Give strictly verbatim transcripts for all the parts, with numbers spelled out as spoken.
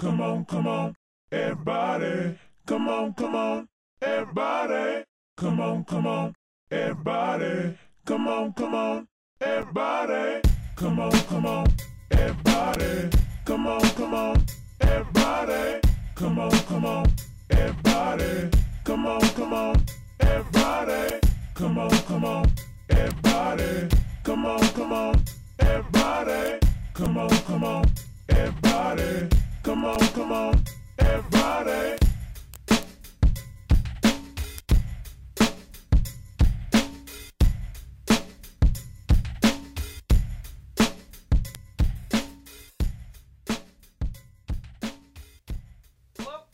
come on, come on, everybody, come on, come on, everybody, come on, come on, everybody, come on, come on, everybody, come on, come on, everybody, come on, come on, everybody, come on, come on, everybody, come on, come on, everybody, come on, come on, everybody, come on, come on, everybody, come on, come on, everybody, come on, come on, everybody. Hello?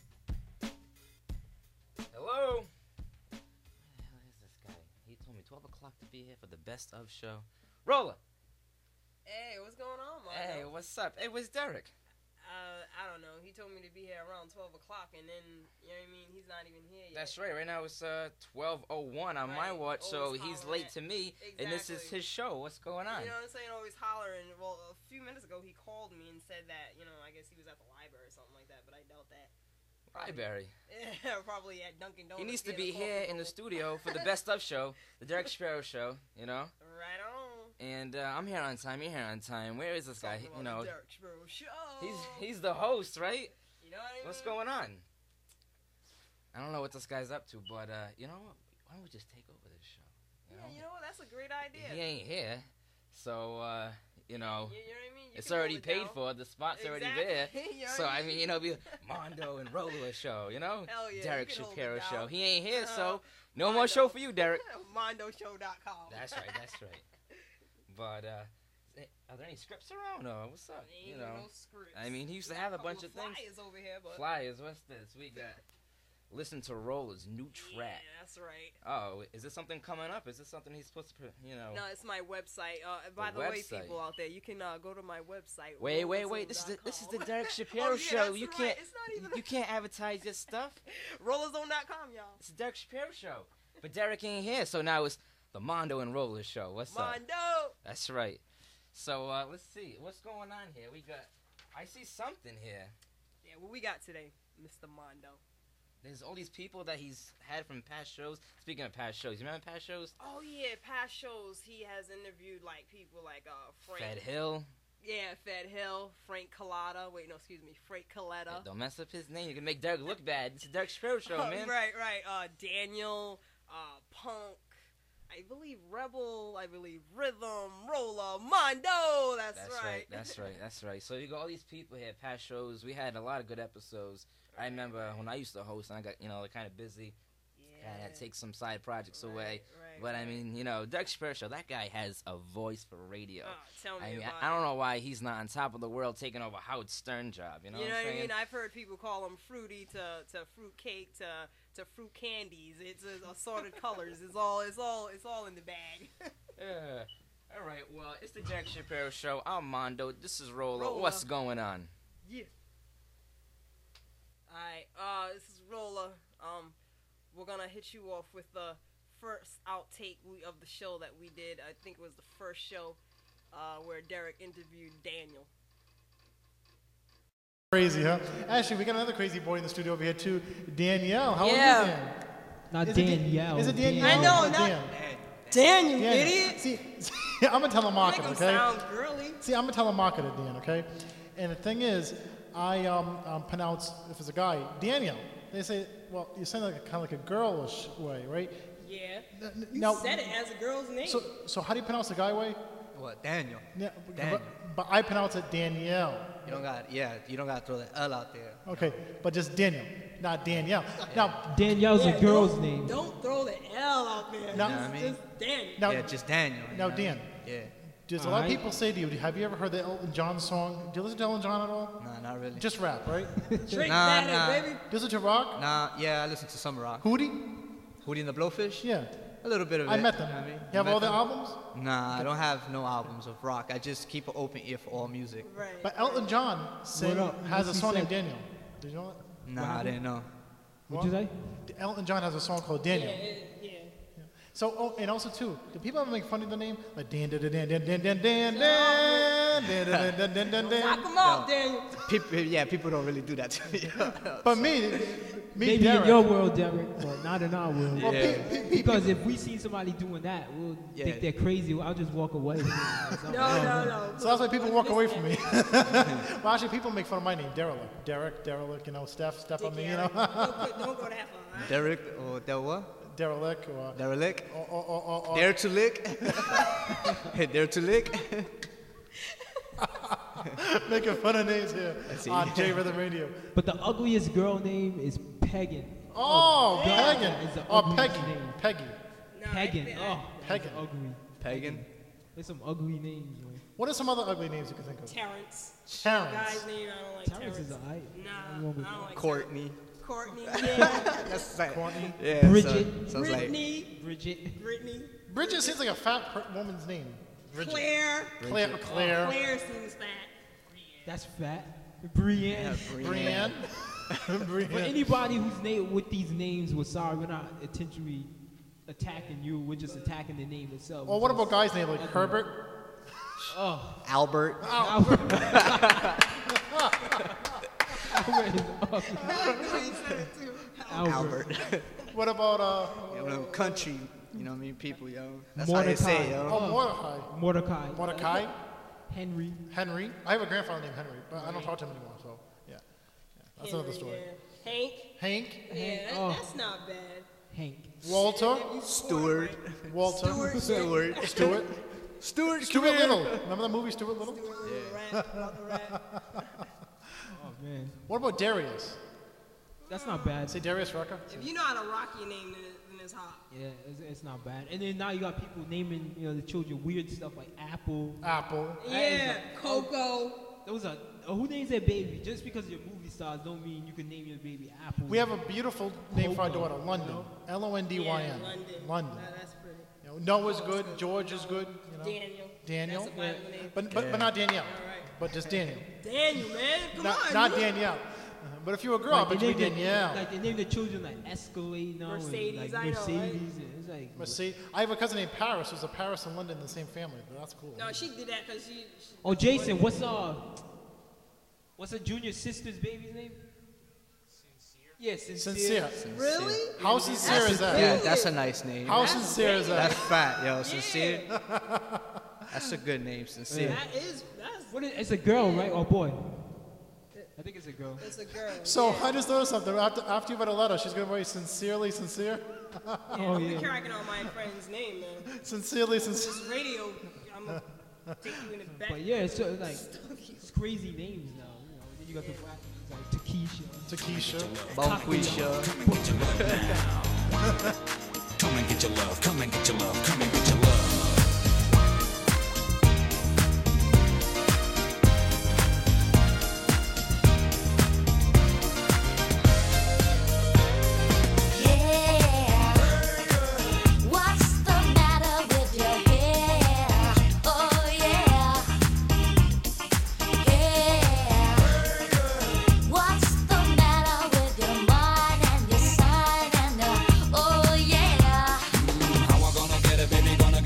Hello? Where the hell is this guy? He told me twelve o'clock to be here for the best of show. Roller! Hey, what's going on, Marco? Hey, what's up? Hey, where's Derek? Uh, I don't know. He told me to be here around twelve o'clock, and then, you know what I mean, he's not even here yet. That's right. Right now it's uh twelve oh one on my Right. watch, so Always he's hollering late at- to me, and this is Exactly. his show. What's going on? You know what I'm saying? Always hollering. Well, a few minutes ago, he called me and said that, you know, I guess he was at the library or something like that, but I doubt that. Library. Yeah, probably at Dunkin' Donuts. He needs to getting be a coffee here in the roll. studio for the best of show, the Derek Shapiro show, you know? Right on. And uh, I'm here on time, you're here on time. Where is this guy? Talking You about know, the Derek Shapiro Show. he's he's the host, right? You know what I mean? What's going on? I don't know what this guy's up to, but uh, you know what? Why don't we just take over this show? You Yeah, know? you know what? That's a great idea. He ain't here, so uh, you know, You, you know what I mean? You it's can already hold it paid down. for. The spot's already Exactly. there. You know So what I mean, you know, be Mondo and Roller show, you know, Hell yeah, you Derek can hold it Shapiro down. show. He ain't here, Uh, so no more Mondo. show for you, Derek. Mondo Show dot com. That's right, that's right. But uh, eh, are there any scripts around or what's up? Ain't You know, no scripts. I mean, he used to We got have a couple bunch of things. flyers over here, but Flyers, what's this? We got Listen to Roller's new track. Yeah, that's right. Oh, is this something coming up? Is this something he's supposed to, put- you know? No, it's my website. Uh, by The the, way, website. people out there, you can uh, go to my website. Wait, wait, wait! This is the, this is the Derek Shapiro oh, yeah, show. that's You right. can't It's not even you can't advertise your stuff. Rollerzone dot com, y'all. It's the Derek Shapiro show. But Derek ain't here, so now it's the Mondo and Roller show. What's up? Mondo. That's right. So uh, let's see what's going on here. We got. I see something here. Yeah, what we got today, Mister Mondo? There's all these people that he's had from past shows. Speaking of past shows, you remember past shows? Oh yeah, past shows he has interviewed like people like uh Frank. Fed Hill. Yeah, Fed Hill, Frank Collada. Wait, no, excuse me, Frank Collada. Don't mess up his name. You can make Derek look bad. It's a Derek Shapiro show, man. right, right. Uh, Daniel, uh, Punk. I believe Rebel. I believe Rhythm, Roller, Mondo. That's, That's right. right. That's right. That's right. So you got all these people here, past shows. We had a lot of good episodes. I remember when I used to host, and I got you know kind of busy. Yeah. I had to take some side projects away. Right, But I right. mean, you know, Derek Shapiro show. That guy has a voice for radio. Oh, tell me I mean, about I, I it. don't know why he's not on top of the world taking over Howard Stern job. You know, You know what I'm what I saying? mean? I've heard people call them fruity to, to fruit cake to to fruit candies. It's a, assorted colors. It's all it's all it's all in the bag. Yeah. All right. Well, it's the Derek Shapiro show. I'm Mondo. This is Roller. Roller. What's going on? Yeah. Alright, uh, this is Roller. Um, we're gonna hit you off with the first outtake we, of the show that we did. I think it was the first show uh, where Derek interviewed Daniel. Crazy, huh? Actually, we got another crazy boy in the studio over here too, Danielle. How Yeah. are you, Dan? Not Is it Dan- Danielle. Is it Danielle? I know, or not- Dan? Daniel, Dan. idiot! See, I'm a Make telemarketer, him okay? sound girly. See, I'm a telemarketer, Dan, okay? And the thing is, I um, um, pronounce, if it's a guy, Daniel. They say, well, you sound like a, kind of like a girlish way, right? Yeah. N- You now- said it as a girl's name. So, so how do you pronounce the guy way? What, Daniel? Yeah, Daniel. but, but I pronounce it Danielle. You don't got, yeah, you don't got to throw the L out there. Okay, but just Daniel, not Danielle. Now, Danielle's Yeah, a girl's don't- name. Don't throw the L out there. No. Just, You know what I mean? just Daniel. now, yeah, just Daniel. you now, know? Dan. Yeah. There's a lot of Alright. people say to you, have you ever heard the Elton John song? Do you listen to Elton John at all? Nah, not really. Just rap, right? Drake Nah, Daddy, nah. baby. Listen to rock? Nah, yeah, I listen to some rock. Hootie? Hootie and the Blowfish? Yeah. A little bit of I it. met them. You know what I mean? You have met all their them? albums? Nah, I don't have no albums of rock. I just keep an open ear for all music. Right. But Elton John sang, up? has a What's he song say? named Daniel. Did you know that? Nah, I didn't know. What'd you say? Elton John has a song called yeah, Daniel. it, yeah. So, oh, and also too, do people ever make fun of the name? Like Dan Dan Dan Dan Dan Dan Dan Dan Dan Dan Dan Dan Dan Dan. Knock him off, Daniel. People, yeah, people don't really do that to me. But me, me Maybe Derek. in your world, Derek, but not in our world. Well, Yeah. pe- pe- pe- Because if we see somebody doing that, we'll Yeah. think they're crazy. I'll just walk away. No, no, no. So that's why people walk away from me. Well, actually, people make fun of my name, Derelict. Derek, Derelict, you know, Steph, Steph on me, you know. Don't, put- don't go that far, all right? Derek or Del what? Derelict or, Derelict? or, or, or, or, or Dare to lick? Dare to lick? making fun of names here see. on J Rhythm Radio. But the ugliest girl name is Pagan. Oh, God, Pagan. it's the Oh, ugliest Peggy. name. Peggy. Nah, Pagan. I- Oh, Pagan. that's ugly. Pagan? There's some ugly names, man. What are some other ugly names you can think of? Terrence. Terrence. Guy's name, I don't like Terrence Terrence. is alright. Nah, Nothing I wrong with don't like Courtney. Terrence. Courtney, yeah. That's like, Courtney. yeah, Bridget. So, sounds like Brittany. Bridget. Brittany. Bridget seems like a fat per- woman's name. Bridget. Claire. Claire. Claire. Claire seems fat. That's fat. Brienne. yeah, Brienne. For Brienne. anybody who's named with these names, we're sorry. We're not intentionally attacking you. We're just attacking the name itself. Well, what about guys' names like Ugly. Herbert? Oh. Albert. Albert. Albert is ugly. Albert. Albert. What about uh? You know, country, you know what I mean? People, yo. That's how they say, Mordecai. yo. Oh, Mordecai. Mordecai. Mordecai. Henry. Henry. I have a grandfather named Henry, but I don't talk to him anymore. So yeah, yeah. That's another Henry, story. yeah. Hank. Hank. Yeah, that, Oh. that's not bad. Hank. Walter. Stewart. Walter. Stewart. Stewart. Stewart. Stewart. Stuart Little. Remember the movie Stuart Little? Yeah. Rat, about the rat. Oh man, What about Darius? that's not bad. Say Darius Rucker. If you know how to rock your name, then, it, then it's hot. Yeah, it's, it's not bad. And then now you got people naming, you know, the children weird stuff like Apple. Apple. Yeah, Coco. Those are uh, who names their baby? Just because you're movie stars don't mean you can name your baby Apple. We have a beautiful name for our Coco. daughter, London. L O N D Y N. Yeah, London. London. Nah, that's pretty. You know, Noah's good. George is good. You know. Daniel. Daniel. That's a Bible name. But but, but not Danielle. All right. But just Daniel. Daniel, man. Come Not, on. not man. Danielle. Uh-huh. But if you were a girl, like, but they you be named the- Danielle. like they named the children like Escalade now. Mercedes, and, I like know, Mercedes. right? And it's like Mercedes. I have a cousin named Paris who's a Paris and London in the same family. But that's cool. No, she did that because she, she. Oh, Jason, what's uh, what's a junior sister's baby's name? Yeah, sincere. Sincere. Really? How sincere is that? Yeah, that's a nice name. How sincere is That's that? fat, yo. Sincere. That's a good name, sincere. That is. That's. What is, it's a girl, right? Or boy? I think it's a girl. It's a girl. So I just noticed something. After, after you read a letter, she's going to write sincerely sincere. Oh I'm yeah. cracking on my friend's name, man. Sincerely sincere. This radio, I'm gonna take you in the back. But yeah, it's sort of like it's crazy names now. You know, then you got the black names like Takesha. Takesha. Bonquisha. Come and get your love, come and get your love, come and get your love. Yeah. What's the matter with your hair? Oh yeah. Yeah. What's the matter with your mind and your sign and the oh yeah. How I gonna get it, baby, gonna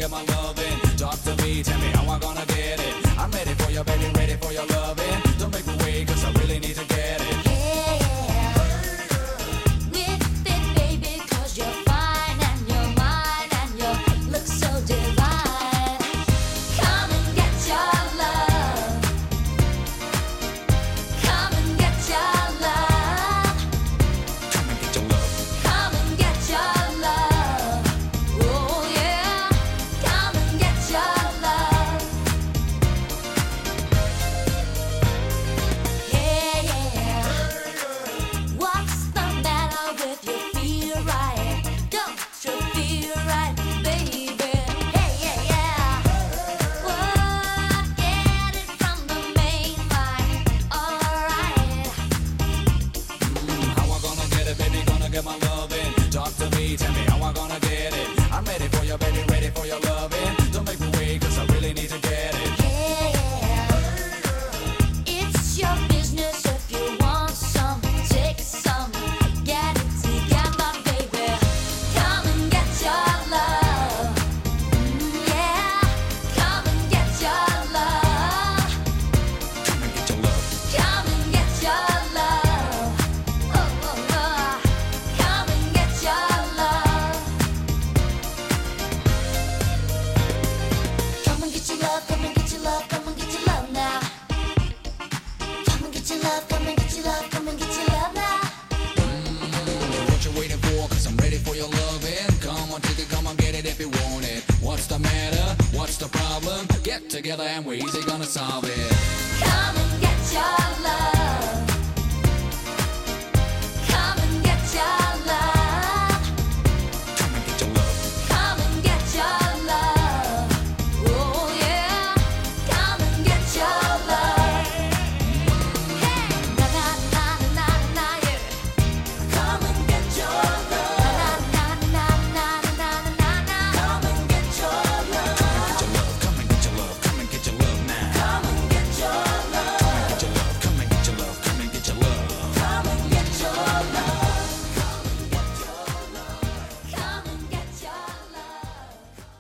love, come and get your love, come and get your love now. What you waiting for? Cause I'm ready for your loving. Come on, take it, come on, get it if you want it. What's the matter? What's the problem? Get together and we're easy gonna solve it. Come and get your love. Come and get your love. Come and get your love. Come and get your love. Oh yeah. Come and get your love. Hey, na na na na na yeah. Come and get your love. Na na na na na na na. Come and get your love. Come and get your love. Come and get your love now. Come and get your love. Get your love. Come and get your love. Come and get your love. Come and get your love. Come and get your love.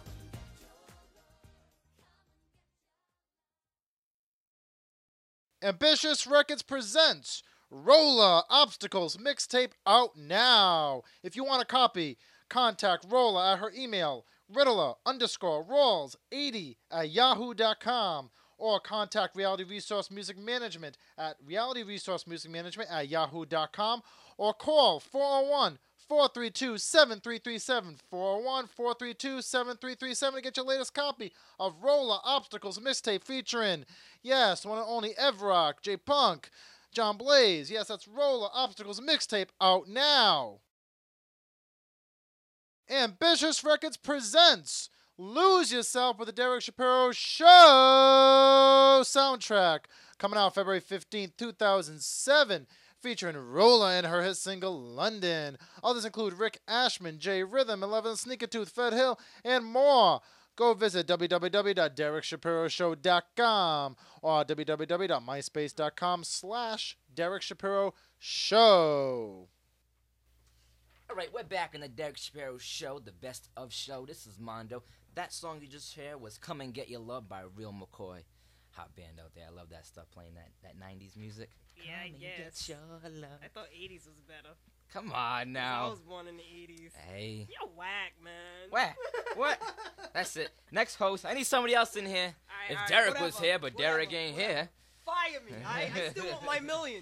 Ambitious Records presents Rolla Obstacles mixtape out now. If you want a copy, contact Rolla at her email, riddler underscore rolls eighty at yahoo dot com, or contact Reality Resource Music Management at reality resource music management at yahoo dot com, or call four oh one, four three two, seven three three seven, four oh one, four three two, seven three three seven to get your latest copy of Rolla Obstacles mixtape featuring, yes, one and only Evrock, J Punk, John Blaze. Yes, that's Rolla Obstacles mixtape out now. Ambitious Records presents Lose Yourself with the Derek Shapiro Show soundtrack, coming out February fifteenth, two thousand seven, featuring Rolla and her hit single London. Others include Rick Ashman, J Rhythm, Eleven Sneaker Tooth, Fed Hill, and more. Go visit w w w dot derek shapiro show dot com or w w w dot myspace dot com slash Derek Shapiro Show. All right, we're back in the Derek Shapiro Show, the best of show. This is Mondo. That song you just heard was Come and Get Your Love by Real McCoy. Hot band out there. I love that stuff, playing that, that nineties music. Yeah, I Come and guess. get your love. I thought eighties was better. Come on 'Cause I now. was born in the eighties. Hey. You're whack, man. What? What? That's it. Next host. I need somebody else in here. Alright, If alright, Derek whatever, was here, but Derek whatever, ain't whatever. here. Fire me. I, I still want my million.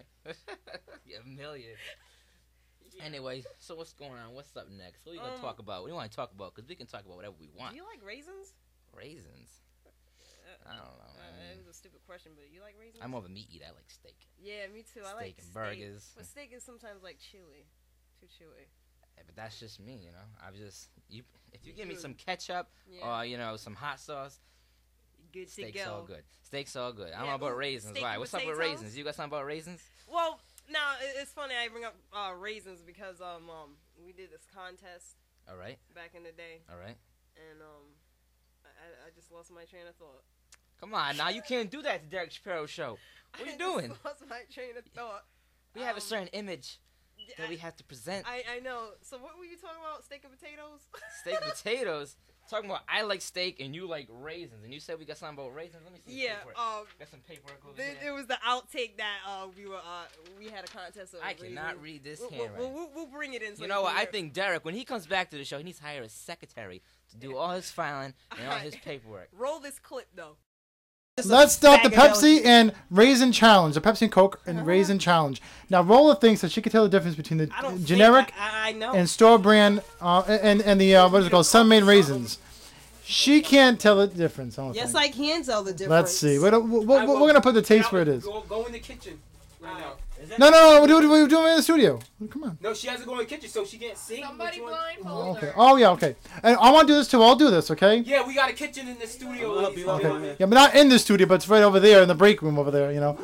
Yeah, a million. Yeah. Anyway, so what's going on? What's up next? What are you going to Um, talk about? What do you want to talk about? Because we can talk about whatever we want. Do you like raisins? Raisins? I don't know. Uh, I it mean, was a stupid question, but you like raisins? I'm more of a meat eater. I like steak. Yeah, me too. I like Steak and steak. burgers. But steak is sometimes like chewy. Too chewy. Yeah, but that's just me, you know. I'm just you. If you You give me good. some ketchup Yeah. or you know some hot sauce, Good to steak's go. all good. Steak's all good. I don't Yeah, know about ooh, raisins. steak Why? and What's up with potatoes? raisins? You got something about raisins? Well, now it- it's funny I bring up uh, raisins because um um we did this contest All right. back in the day, All right. and um I, I- I just lost my train of thought. Come on, now you can't do that to Derek Shapiro Show. What are you I doing? just lost my train of thought. We have a Um, certain image that I, we have to present. I I know. So what were you talking about? Steak and potatoes? Steak, potatoes. Talking about I like steak and you like raisins, and you said we got something about raisins. Let me see. the Yeah. paperwork. Um. Got some paperwork over Th- here. it was the outtake that uh we were uh we had a contest of I cannot raisins. read this We'll, we'll, handwriting. we'll, we'll bring it in. So You know what? can I hear it. think Derek, when he comes back to the show, he needs to hire a secretary to do all his filing and all his Alright. paperwork. Roll this clip though. Let's start the Pepsi and Raisin Challenge. The Pepsi and Coke and Raisin Challenge. Now, Rolla thinks that she can tell the difference between the I don't generic think I, I know. and store brand uh, and and the uh, what is it called, Sun-Made raisins. She can't tell the difference. I don't yes, think. I can tell the difference. Let's see. We're, we're, we're, we're gonna put the taste where it is. Go, go in the kitchen right now. Is that- No, no, no. We're doing, we're doing it in the studio. Come on. No, she has to go in the kitchen so she can't see. Somebody which one- blindfold Okay. her. Oh yeah. Okay. And I want to do this too. I'll do this. Okay. Yeah, we got a kitchen in the studio. I'll help ladies you and out, gentlemen. Yeah, but not in the studio, but it's right over there in the break room over there. You know.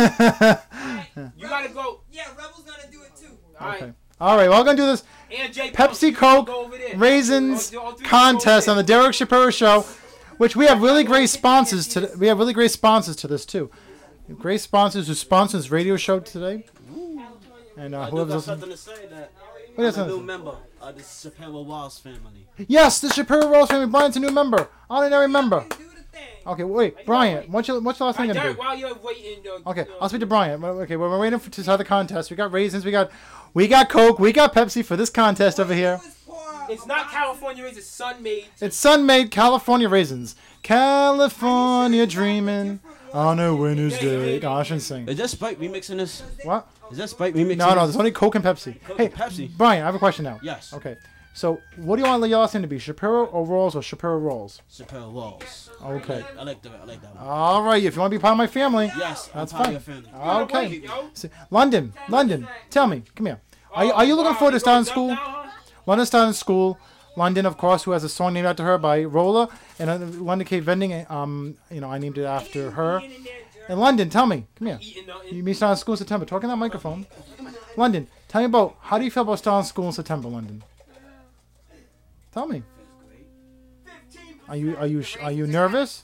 You gotta go. Yeah, Rebel's gonna do it too. All right. Okay. All right. Well, I'm gonna do this And J. Pepsi you can Coke go over there. Raisins All- all three contest go on over the Derek Shapiro Show, which we have really great sponsors to. We have really great sponsors to this too. Great sponsors who sponsor this radio show today. And uh, I do whoever's got listening. something to say that What is I'm a that? new member of the Shapiro Walls family. Yes, the Shapiro Rose family. Brian's a new member. Honorary member. Do the thing. Okay, wait, Brian. What's your what's the last All thing right, gonna Derek, do? while you're waiting. Uh, Okay, uh, I'll speak to Brian. Well, Okay, well, we're waiting for to start the contest. We got raisins. We got we got Coke. We got Pepsi for this contest over here. It's not California raisins, it's sun-made. It's Sun-Made California raisins. California dreaming on a winter's day. Oh, I shouldn't sing. Is that Spike remixing this? What? Is that Spike remixing No, no, this? there's only Coke and Pepsi. Coke Hey, and Pepsi. Brian, I have a question now. Yes. Okay. So, what do you want y'all thing to be? Shapiro or Rolls or Shapiro Rolls? Chappelle Walls. Okay. I like that. I like that one. All right. If you want to be part of my family, Yes, I'm that's part of fine. your family. Okay. So, London, London, tell me, come here. Are you, are you looking forward to starting school? London starting school. London, of course, who has a song named after her by Rolla, and uh, London Cave Vending. Um, you know, I named it after her. And London, tell me, come here. You mean starting school in September? Talking that microphone. London, tell me about how do you feel about starting school in September, London? Tell me. Are you are you sh- are you nervous?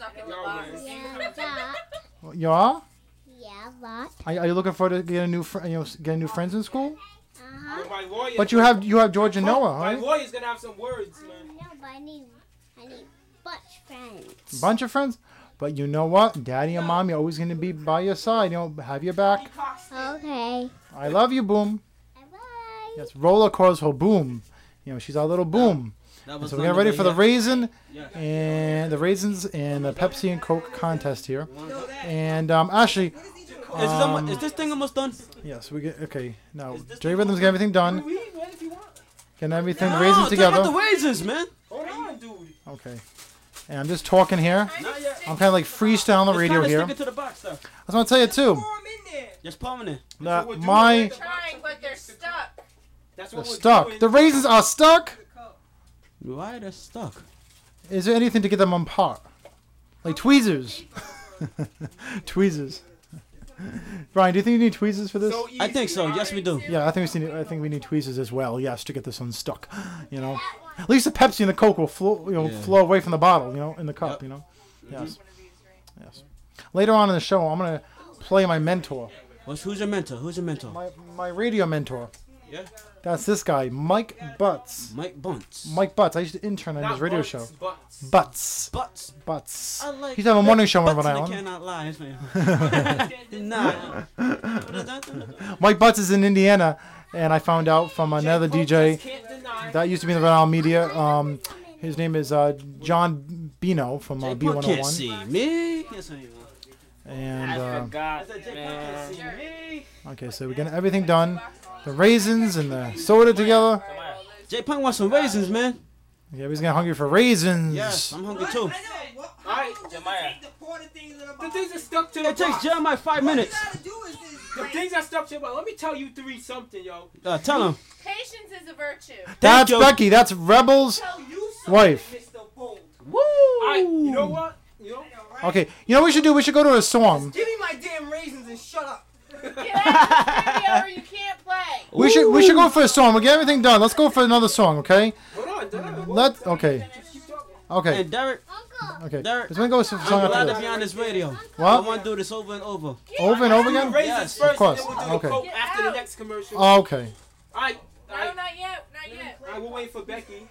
You are? Yeah, but. Are, are you looking forward to getting new fr- you know getting new friends in school? Uh-huh. My lawyer- But you have you have George and Noah, My right? lawyer's gonna have some words, man. No, but I need, I need bunch friends. Bunch of friends. But you know what? Daddy and mommy are always going to be by your side. You know, have your back. Okay. I love you, Boom. Bye. Yes, Rolla calls her Boom. You know, she's our little Boom. That And was so we're getting ready for the yeah. raisin Yeah. and the raisins and the Pepsi and Coke contest here. And um, actually, Is, this almo- um, is this thing almost done? yes, we get okay. Now J Rhythm's got everything done. Getting everything No, raisins talk together. about the raisins, man. Hold on, dude. Okay. And I'm just talking here. Not yet. I'm kind of like freestyle on the Just radio kinda here. stick it to the box, though. I was going to tell you too. Just palm in there. That my Trying, but they're stuck. That's they're what we're stuck. doing. The raisins are stuck. Why are they stuck? Is there anything to get them apart? Like tweezers. Tweezers. Brian, do you think you need tweezers for this? So I easy, think so. right? Yes, we do. Yeah, I think we need. I think we need tweezers as well. Yes, to get this one stuck. You know, at least the Pepsi and the Coke will flow. You know, Yeah. flow away from the bottle. You know, in the cup. Yep. You know. Yes. Yes. Later on in the show, I'm gonna play my mentor, What's, who's your mentor? Who's your mentor? my my radio mentor. Yeah. That's this guy, Mike Butts. Mike Bunts. Mike Butts. I used to intern on Not his radio butts, show. butts. Butts. Butts. Butts. I like He's having a morning show on butts Rhode and I Island. cannot lie. It's me. Nah. What is that? Mike Butts is in Indiana, and I found out from another D J Can't deny. that used to be in the Rhode Island media. Um, his name is uh, John Bino from uh, Jay B Punk one oh can't one. see me. Yes, I am. And uh, God, I said Jay Punk man. can't see me. okay, so we're getting everything done. The raisins and the soda together. Jay Punk wants some raisins, man. Yeah, he's getting hungry for raisins. Yes, I'm hungry too. Alright, Jeremiah. The things that stuck to the It takes box. Jeremiah five minutes. The things that stuck to the box. Let me tell you three something, yo. Uh, tell him. Patience is a virtue. That's you. Becky. That's Rebel's wife. Woo! Alright, you know what? You know? Okay, you know what we should do? We should go to a song. Give me my damn raisins and shut up. Get out of the studio or you can't play. We should we should go for a song. We'll get everything done. Let's go for another song, okay? Hold on, Derek. Let okay. Okay. And Derek, Okay. Derek, Let's go for a song I'm glad after to be this. on this radio. I What? want to do this over and over. Over and over Do the again? raisins Yes, first, of course. and then we'll do Okay. the Coke Get after the out. next commercial. Oh, okay. Alright, No, alright. not yet. Not yet. Alright, we'll wait for Becky.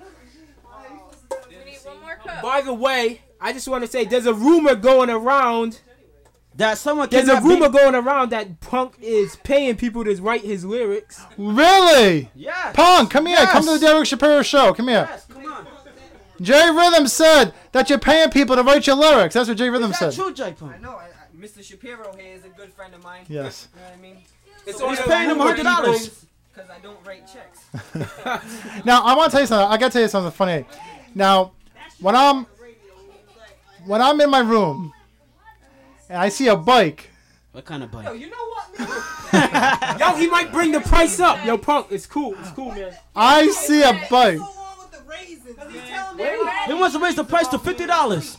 We need one more cup. By the way, I just want to say there's a rumor going around. That someone There's a cannot rumor be- going around that Punk is paying people to write his lyrics. Really? Yes. Punk, come here. Come to the Yes. Derek Shapiro show. Come here. Yes, come on. Jay Rhythm said that you're paying people to write your lyrics. That's what Jay Rhythm Is that said. true, Jay Punk? I know, I, I, Mister Shapiro here is a good friend of mine. Yes. You know what I mean? It's So only He's a paying him rumor one hundred dollars. Because I don't write checks. Now I want to tell you something. I got to tell you something funny. Now, when I'm when I'm in my room and I see a bike, What kind of bike? Yo, you know what? Yo, he might bring the price up. Yo, Punk, it's cool. It's cool, man. I see a bike. What's wrong with the raisins, man? He wants to raise the price to fifty dollars.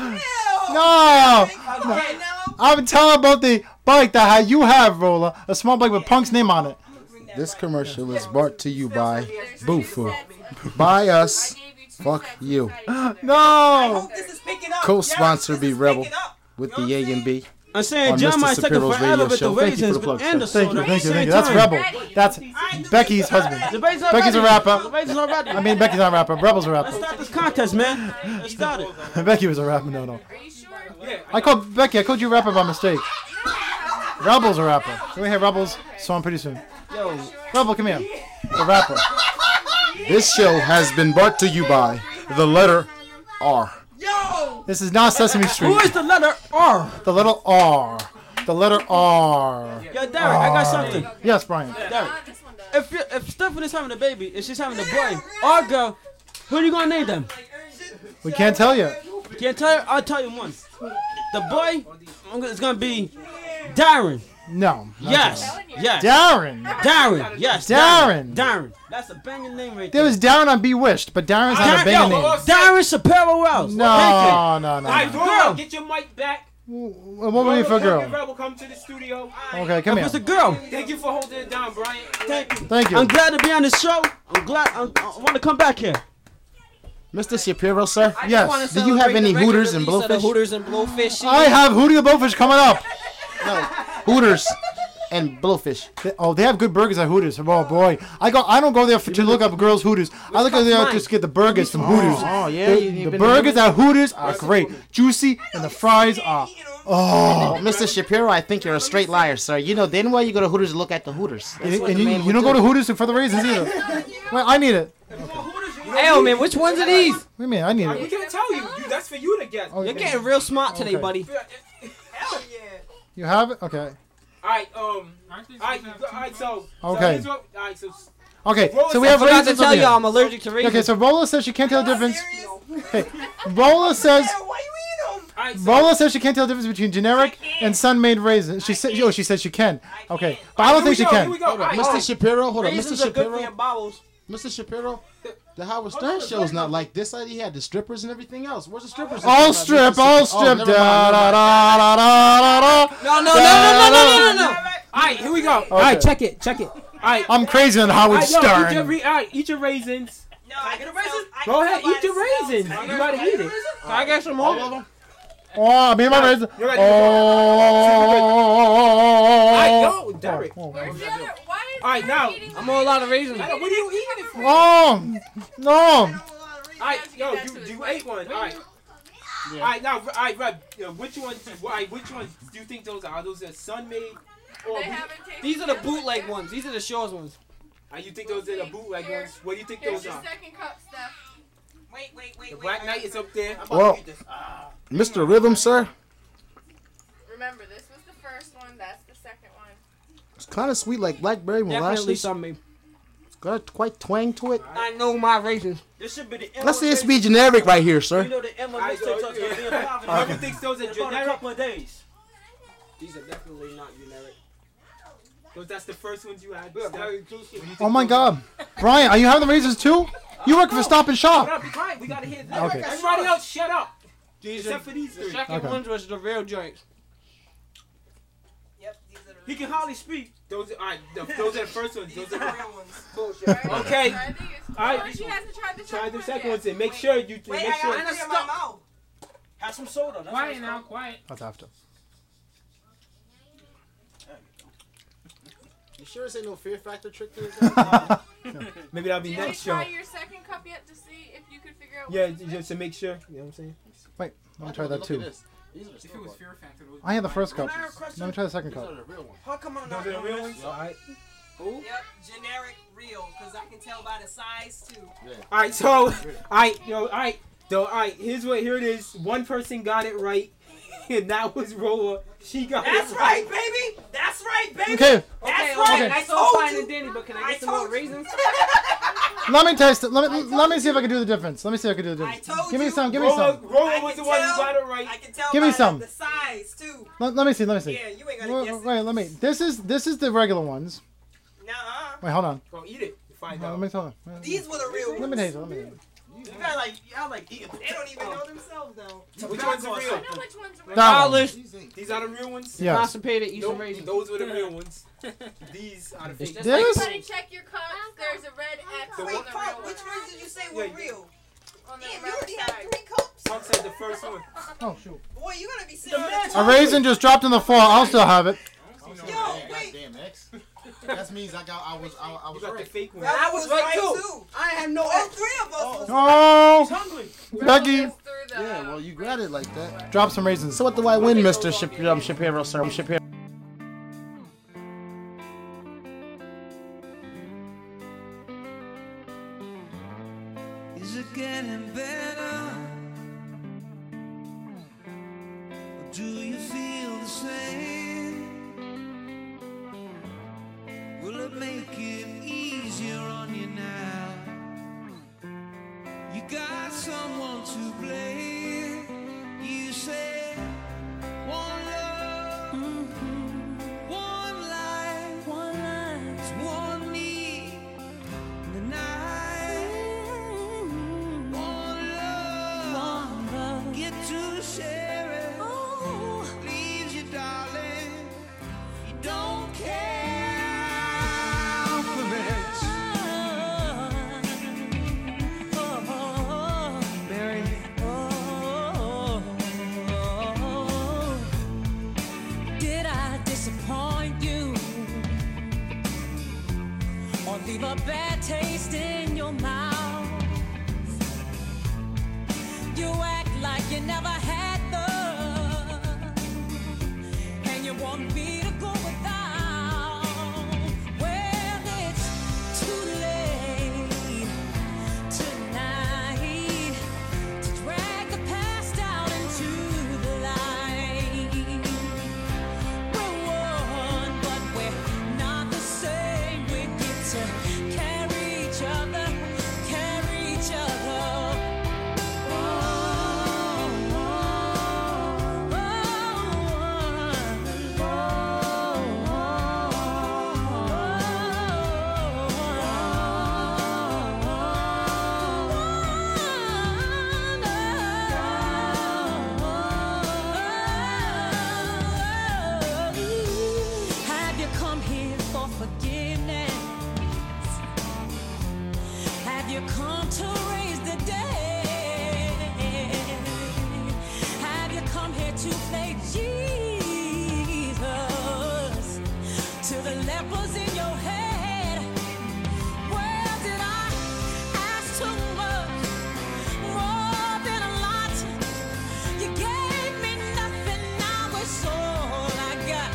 No, Okay, now. I'm telling about the bike that ha- you have, Rolla. A small bike with Punk's name on it. This commercial is brought to you by Boofu. Buy us, fuck you. No. This is picking up. Co-sponsor Yes, be this is Rebel picking up. with the A and B. I'm saying On Mister Jeremiah's taking Shapiro's forever radio with the show. Thank you for raisins the plug, and the sir. Thank you, soda. thank you, at thank you. the That's same Rebel. time. That's Becky's husband. The Becky's Becky's a ready. rapper. The Becky's not ready. I mean, Becky's not a rapper. Rebel's a Let's rapper. start this contest, man. Let's start it. Becky was a rapper. No, no. Are you sure? Yeah. I called Becky. I called you a rapper by mistake. Rebel's a rapper. We're gonna hear Rebel's song pretty soon. Yo, Rebel, come here. The rapper. This show has been brought to you by the letter R. Yo! This is not Sesame Street. Who is the letter R? The little R. The letter R. Yo, Derek, I got something. Yes, Brian. Derek, if you, if Stephanie's having a baby, if she's having a boy or girl, who are you gonna name them? We can't tell you. Can't tell you? I'll tell you one. The boy is gonna be Darren. No. not Yes. Darren. Yes. Darren. Darren. Yes. Darren. Darren. That's a banging name right There there. was Darren on Bewitched, but Darren's not a Dar- banging yo, name. Darren Shapiro Wells. No, Thank no, no, no. Alright, no. girl, get your mic back. What would be for a girl? Rebel, come to the studio. Okay, come If here. it's a girl. Thank you for holding it down, Brian. Thank you. Thank you. I'm glad to be on the show. I'm glad. I'm, I want to come back here. Mister Shapiro, sir. Yes. Do you have any Hooters and Blowfish? Hooters and Blowfish. I have Hootie the Blowfish coming up. No. Hooters and Blowfish. They- oh, they have good burgers at Hooters. Oh boy, I go. I don't go there for, to look up girls' Hooters. I look at there just to get the burgers from Hooters. Oh, yeah, The, you- you've the been burgers to at Hooters are great, juicy, and the fries are. Oh, Oh, Mister Shapiro, I think you're a straight liar, sir. You know, then why you go to Hooters to look at the Hooters? That's and, what and the you, man you would don't go do. to Hooters for the raisins either. Well, I need it. Hey, man, which ones are these? What do you mean? I need We it. can't tell you. you. That's for you to get. Oh, You're getting real smart today, Okay. buddy. Hell yeah. You have it? Okay. Alright, um. Alright, alright, so. Okay. So here's what- alright, so. Okay. Rolla So we said- have I forgot to raisins tell over you, here. I'm allergic to raisins. Okay, so Rolla says she can't tell the difference. Okay, Rolla says Alright, so. Rolla says she can't tell the difference between generic and sun-made raisins. She said, oh, she said she can. Okay, but I don't Here think we she go, here we can. go. Hold on, Alright, Mister alright. Shapiro, hold on, Mister Raisins are good for Shapiro. your bowels. Mister Shapiro, the Howard Stern show is not like this. He had the strippers and everything else. Where's the strippers? All strip, all strip. Oh, Da, never da, mind, never mind. da, da, da, da. No, no, no, no, no, no, no, no, no. Alright, here we go. Alright, check it, check it. Alright. I'm crazy on Howard Alright, yo, eat your, Stern. re- alright, eat your raisins. No, I get a raisin. Go ahead, eat your raisins. You gotta eat it. Can I get some more? Oh, I mean my raisin. You're right, Oh. Alright, yo, Derek. Oh, Where's the other? Why is Alright, Derek now. eating I'm on a lot of raisins. What are you eating it for? oh. No. Alright, yo, you, you ate one. Alright. Alright, now, alright, right. Uh, which ones? Alright, which ones do you think those are? Are those are sun-made? Or They we- haven't tasted These are the them. bootleg ones. These are the shores ones. uh, you think those are the bootleg Here. ones? What do you think Here's those your are? second cup, Steph. Wait, wait, wait. The wait, Black I Knight got is some- up there. Well, Mister Rhythm, sir, Remember, this was the first one. That's the second one. it's kind of sweet like blackberry Definitely molasses. something. It's got quite twang to it. I know my raisins. This should be the end Let's of see the this be generic right here, You sir. know the Emma Alright, mixtape so, talks about being yeah. five Whoever thinks those are in about a generic, couple of days. these are definitely not generic. Because that's the first ones you had. We are Steph. very juicy. What do you think Oh my those are? God, Brian, are you having the raisins too? You work for Stop and Shut Shop. up, be quiet. We gotta hear this. Okay. Everybody else, shut up. These Except are, for these The three. second Okay. ones was the real joints. Yep, these are the he real can ones. hardly speak. Those are, alright, the, those are the first ones. These Those are the are real ones. Alright, Okay. try these. Alright. Oh, she hasn't tried the Try second the one second yet. ones and make sure you Wait, make I sure. got three in my mouth. Have some soda. That's Quiet what now, it's quiet. That's after. You sure this ain't no fear factor trick to this? Maybe that'll be Did you next try show. your second cup yet to see if you could figure out Yeah, which is the just to make sure. You know what I'm saying? Wait, let me try that too. If it was Fear Factor, those I had the first would cup. be mine. Let me try the second These are cup. the real ones. How come I'm Those not are the on real this? ones? Alright. Who? Yep, generic real, because I can tell by the size too. Alright, so, alright, yo, alright. So, alright, here's what, here it is. One person got it right, and that was Rolla. She got That's it right, baby. That's right, baby. Okay. That's Okay, right. okay. I I saw told fine you. and dandy, but can I I get some more told you. raisins? Let me taste it. Let me let me see if I can do the difference. Let me see if I can do the I difference. told Give me you. some. Give me Rolla, some. Rolla I was can the one who tell. got it right. I can tell Give me by some. the size too. Let, let me see. Let me see. Yeah, you ain't gonna Wait, guess wait, it. let me. This is this is the regular ones. Nuh-uh. Wait, hold on. Go eat it. You find Let out. me tell you. These were the real ones. Let me taste it. Let me taste it. You got like, y'all like eating. They don't even know themselves though. Which ones are I real? know which ones are That one. Polish, These are the real ones? Yes. constipated, eat some Nope, raisins. those were the real ones. These are the fake ones. This? Everybody check your cups. There's a red X The on the what real Cup, one. which ones did you say Yeah, were you- real? On the Damn, you left already have side. three cups. Punk said the first one. Oh shoot. Boy, you gonna be sitting on the A raisin just dropped on the floor. I'll still have it. Yo, wait. Goddamn X. That means I got. I was. I, I You was got the right. fake one. That I was was right, right too. too. I had no All X. three of us was Oh, hungry. Becky, Through the, Yeah, well, you got it like that. drop some raisins. So what do I win, Mister Shap- um, Shapiro, sir? Shapiro. Is it getting better? leave a bad taste in your mouth. You act like you never had love, and you want me to go without. Well, it's too late tonight to drag the past out into the light. We're one, but we're not the same. We get to carry each other, carry each other. Have you come here for forgiveness? Have you come to raise the dead? Have you come here to play Jesus to the lepers in your head? Well, did I ask too much? More than a lot. You gave me nothing, now it's all I got.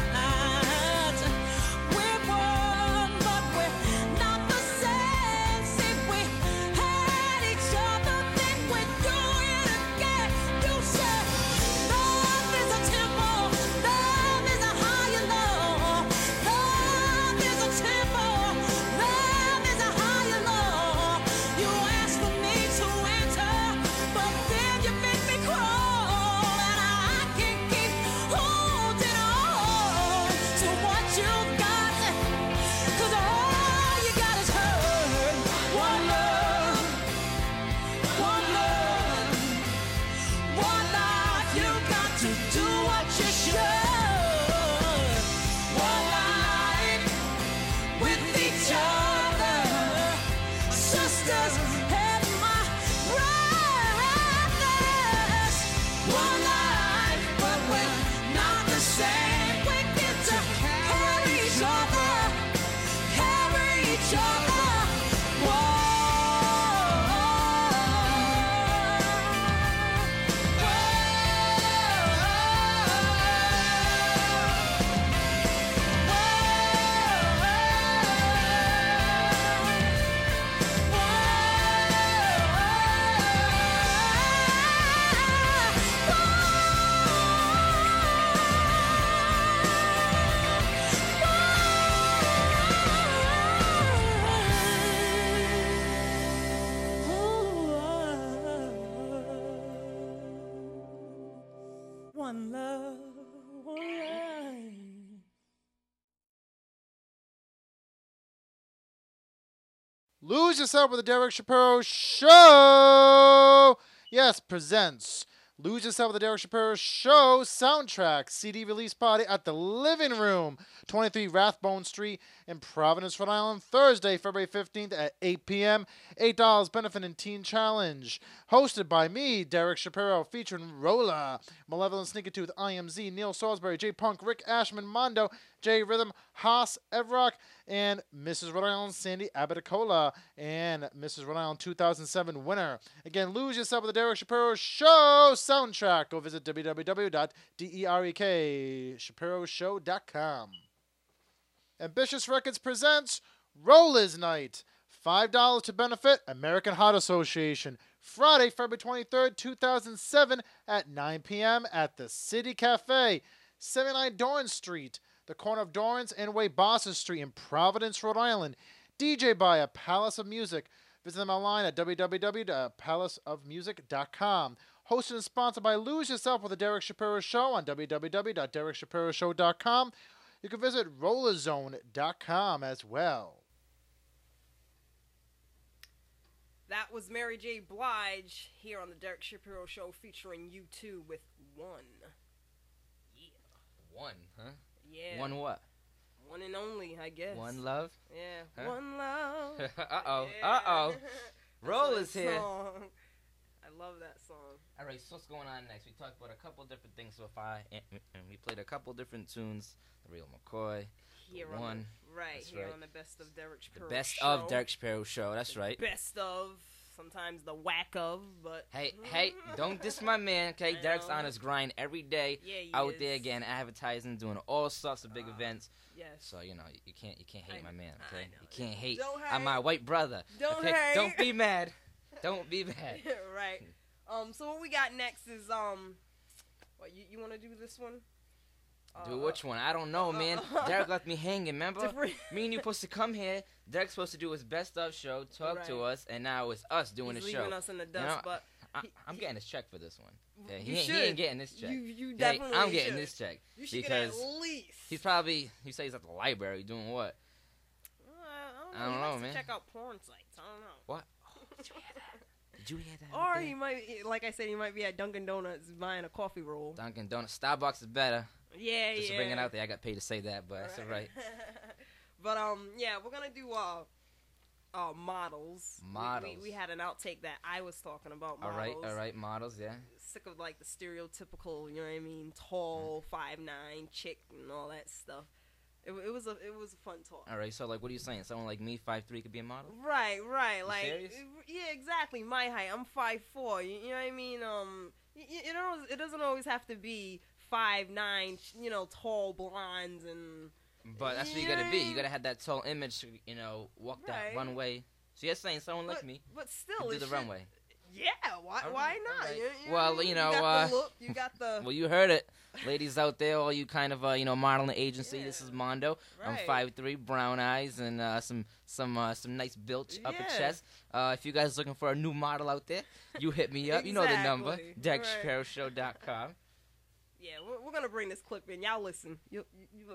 We're one, but we're not the same. See, we had each other, then we're doing it again. You said love is a temple, love is a higher law. Love is a temple, love is a higher law. You asked for me to enter, but then you make me crawl, and I can't keep holding on to what you got, 'cause all you got is hurt. One love, one love, one life. You got to do what you should. One life with each other, sisters and my brothers. One life, but we're not the same. We get to carry each other, carry each other. One love, one life. Lose Yourself with the Derek Shapiro Show. Yes, presents Lose Yourself with the Derek Shapiro Show soundtrack C D release party at the Living Room, twenty-three Rathbone Street in Providence, Rhode Island, Thursday, February fifteenth at eight p.m. eight dollars benefit and teen challenge. Hosted by me, Derek Shapiro, featuring Rolla, Malevolent Sneaker Tooth, I M Z, Neil Salisbury, J Punk, Rick Ashman, Mondo, J Rhythm, Haas, Evrock, and Missus Rhode Island, Sandy Abiticola, and Missus Rhode Island two thousand seven winner. Again, Lose Yourself with the Derek Shapiro Show soundtrack. Go visit w w w dot derek shapiro show dot com. Ambitious Records presents Rollers Night. five dollars to benefit American Heart Association. Friday, February twenty-third, two thousand seven at nine p.m. at the City Cafe, seventy-nine Dorrance Street, the corner of Dorrance and Way Boston Street in Providence, Rhode Island. D J by a Palace of Music. Visit them online at w w w dot palace of music dot com. Hosted and sponsored by Lose Yourself with the Derek Shapiro Show on w w w dot derek shapiro show dot com. You can visit roller zone dot com as well. That was Mary J. Blige here on the Derek Shapiro Show featuring U two with One. Yeah. One, huh? Yeah. One what? One and only, I guess. One love? Yeah. Huh? One love. Uh-oh. Yeah. Uh-oh. That's Roll that is here. song. I love that song. All right, so what's going on next? We talked about a couple different things so far, and, and we played a couple different tunes. The Real McCoy. Here on one. the, right That's here right. on the Best of Derek The Shapiro best show. of Derek Shapiro show. That's The right. Best of, sometimes the whack of, but Hey, hey, don't diss my man, okay? I Derek's know. on his grind every day, Yeah, he out is. there again, advertising, doing all sorts of big events. yes. So you know you can't you can't hate I- my man, I okay? know. You can't hate Don't on my hate. white brother. Don't okay? hate. Don't be mad. Don't be mad. right. Um. So what we got next is um. What you you want to do this one? Do which one? I don't know, man. Derek left me hanging. Remember? Different- Me and you supposed to come here. Derek's supposed to do his best of show, talk to Right. us, and now it's us doing He's the show. leaving us in the You dust, know, but I, he- I'm getting his check for this one. Yeah, he, you ain't, should. he ain't getting this check. You you He ain't- definitely I'm getting should. this check You should because get at least. he's probably he says he's at the library doing what? Uh, I don't know. I don't he know, likes man. To check out porn sites. I don't know. What? Did you hear that? Did you hear that? Or okay? he might, like I said, he might be at Dunkin' Donuts buying a coffee roll. Dunkin' Donuts, Starbucks is better. Yeah, Just yeah. to bring it out there, I got paid to say that, but that's all right. But um, yeah, we're gonna do uh, uh models. We- Models. We, we, had an outtake that I was talking about. All Models. right, all right, models, yeah. Sick of like the stereotypical, you know what I mean, tall, five nine chick and all that stuff. It, wa- it was a it was a fun talk. All right, so like, what are you saying? Someone like me, five three, could be a model? Right, right. You like, serious? uh, yeah, exactly. My height. I'm five four. You, you know what I mean? Um, you, you know, it doesn't always have to be five nine. You know, tall blondes and. But that's what you gotta be. You gotta have that tall image, to, you know, walk Right. that runway. So you're saying someone like But- me but still, could do it the should- runway. Yeah, why All why right, all not? right. You, you Well, know, you know, you got uh, the look. You got the. Well, you heard it, ladies out there, all you kind of, uh, you know, modeling agency. This is Mondo. I'm Right. five three, brown eyes, and uh, some some uh, some nice built upper Yeah. chest. Uh, if you guys looking for a new model out there, you hit me up. You know the number, Exactly. Derek Right. Shapiro Show dot com. Yeah, we're, we're gonna bring this clip in. Y'all listen. You, you, you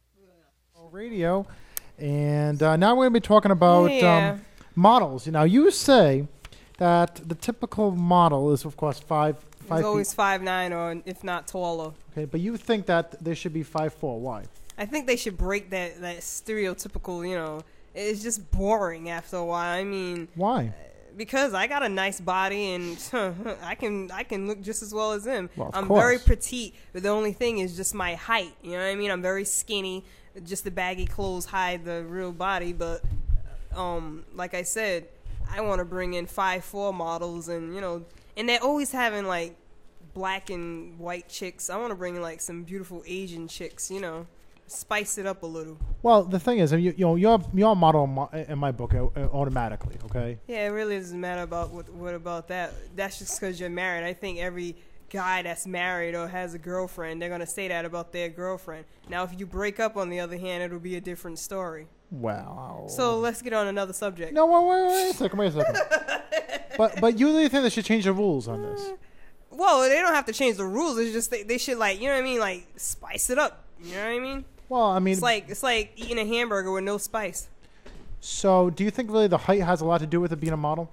Radio, and uh, now we're going to be talking about Yeah. um, models. Now, you say that the typical model is, of course, five five He's always feet. five nine or if not taller. Okay, but you think that they should be five four. Why? I think they should break that that stereotypical. You know, it's just boring after a while. I mean, Why? because I got a nice body and I can I can look just as well as him. Well, of I'm very course. petite, but the only thing is just my height. You know what I mean? I'm very skinny. Just the baggy clothes hide the real body. But um, like I said, I want to bring in five four models, and you know, and they're always having like black and white chicks. I want to bring in like some beautiful Asian chicks. You know, spice it up a little. Well, the thing is, I mean, you, you know, you're you're a model in my, in my book uh, uh, automatically. Okay. Yeah, it really doesn't matter about what what about that. That's just because you're married. I think every guy that's married or has a girlfriend, they're gonna say that about their girlfriend. Now, if you break up, on the other hand, it'll be a different story. Wow. So let's get on another subject. No, wait, wait, wait a second, wait a second. but but you really think they should change the rules on this? Well, they don't have to change the rules. It's just they, they should like you know what I mean, like spice it up. You know what I mean? Well, I mean, It's like it's like eating a hamburger with no spice. so do you think really the height has a lot to do with it being a model?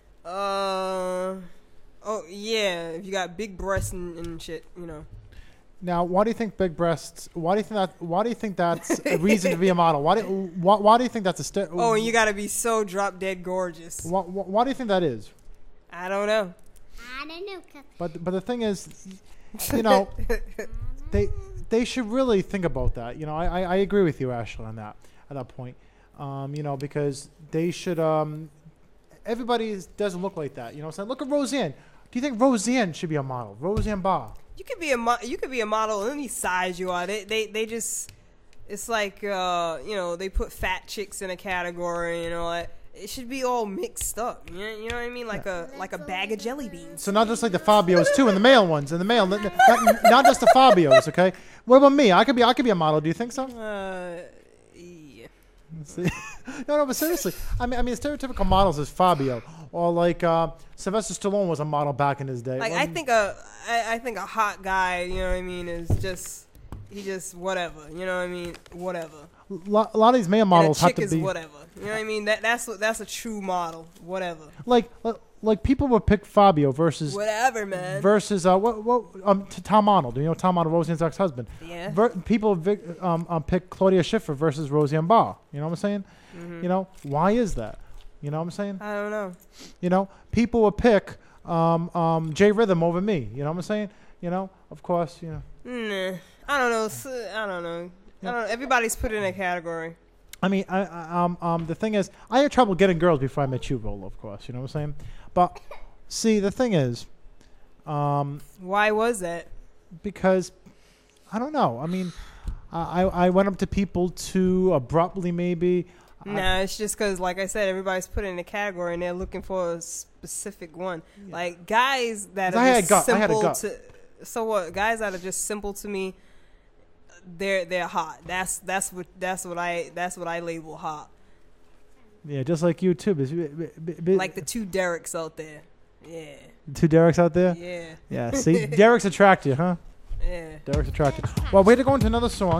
Uh, oh yeah, if you got big breasts and, and shit, you know. Now, why do you think big breasts? Why do you think that? Why do you think that's a reason to be a model? Why do why, why do you think that's a st- Oh, and you gotta be so drop dead gorgeous. Why, why, why do you think that is? I don't know. I don't know. 'Cause But but the thing is, you know, they they should really think about that. You know, I, I, I agree with you, Ashley, on that at that point. Um, you know, because they should. Um, everybody is, doesn't look like that. You know, what I'm saying, look at Roseanne. Do you think Roseanne should be a model? Roseanne Barr. You could be a mo- you could be a model any size you are. They they they just it's like uh you know they put fat chicks in a category. You know it, it should be all mixed up. You know, you know what I mean? Like a like a bag of jelly beans. So not just like the Fabios too, and the male ones, and the male, not, not, not just the Fabios. Okay. What about me? I could be I could be a model. Do you think so? Uh, yeah. See? no, no, but seriously, I mean, I mean, stereotypical models is Fabio, or like uh, Sylvester Stallone was a model back in his day. Like Well, I think a I, I think a hot guy. You know what I mean? Is just he just whatever. You know what I mean? Whatever. lo- a lot of these male models and a have chick to is be whatever. You know what I mean? That that's what that's a true model. Whatever. like like people would pick Fabio versus Whatever, man. versus uh what what um t- Tom Arnold. Do you know Tom Arnold, Roseanne's ex-husband? Yeah. Ver- people vic- um, um pick Claudia Schiffer versus Roseanne Barr. You know what I'm saying? Mhm. You know why is that? You know what I'm saying? I don't know. You know, people would pick um um Jay Rhythm over me. You know what I'm saying? You know, of course, you know. Nah, I don't know. s- I don't know. I don't know. Everybody's put in a category. I mean, I, I, um, um, the thing is, I had trouble getting girls before I met you, Rolla, of course. You know what I'm saying? But see, the thing is, um, why was that? Because I don't know. I mean, I I went up to people too abruptly, maybe. Nah, it's just because, like I said, everybody's put in a category and they're looking for a specific one. Like guys that 'Cause are I had just gut- I had a simple gut. to. So what? Guys that are just simple to me. They're they're hot. That's that's what that's what I that's what I label hot. Yeah, just like you too. But, but- but- but- Like the two Dereks out there. Yeah. two Derek's out there. Yeah. Yeah. See, Derek's attractive, huh? Yeah. Derek's attractive. Well, way to go into another song.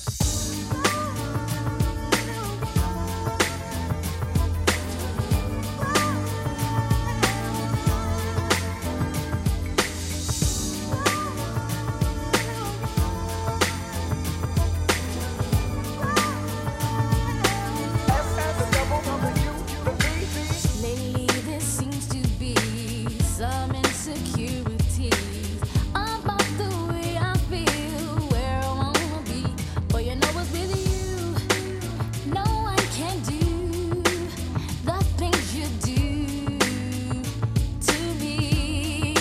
Lately there seems to be some insecurities about the way I feel, where I wanna be. But you know what's with you? No one can do the things you do to me.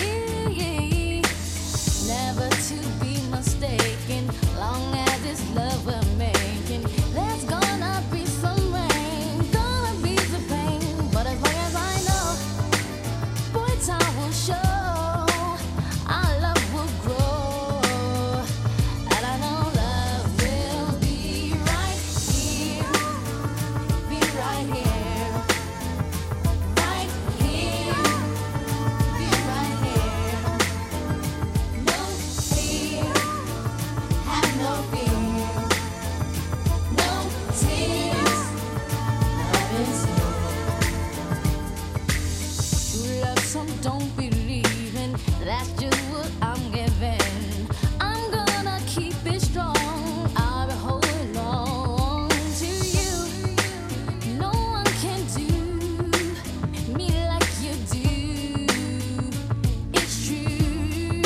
Never to be mistaken, long as it's love we're making. There's gonna be some rain, gonna be the pain. But as long as I know, boy, time will show, our love will grow. And I know love will be right here, be right here, right here, be right here. No fear, have no fear, no tears, love is true love, some don't believe in. That's just what I'm giving. I'm gonna keep it strong. I'll be holding on to you. No one can do me like you do. It's true.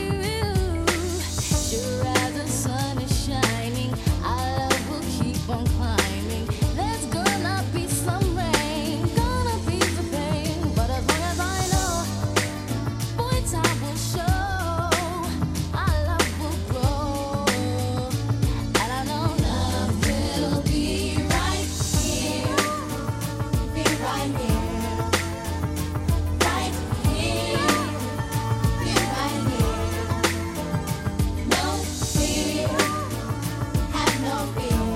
Sure as the sun is shining, our love will keep on climbing. There's gonna be some rain, gonna be the pain. But as long as I know, boy, time will show, our love will grow. And I know love will be right here, be right here, right here, be right here. No fear, have no fear,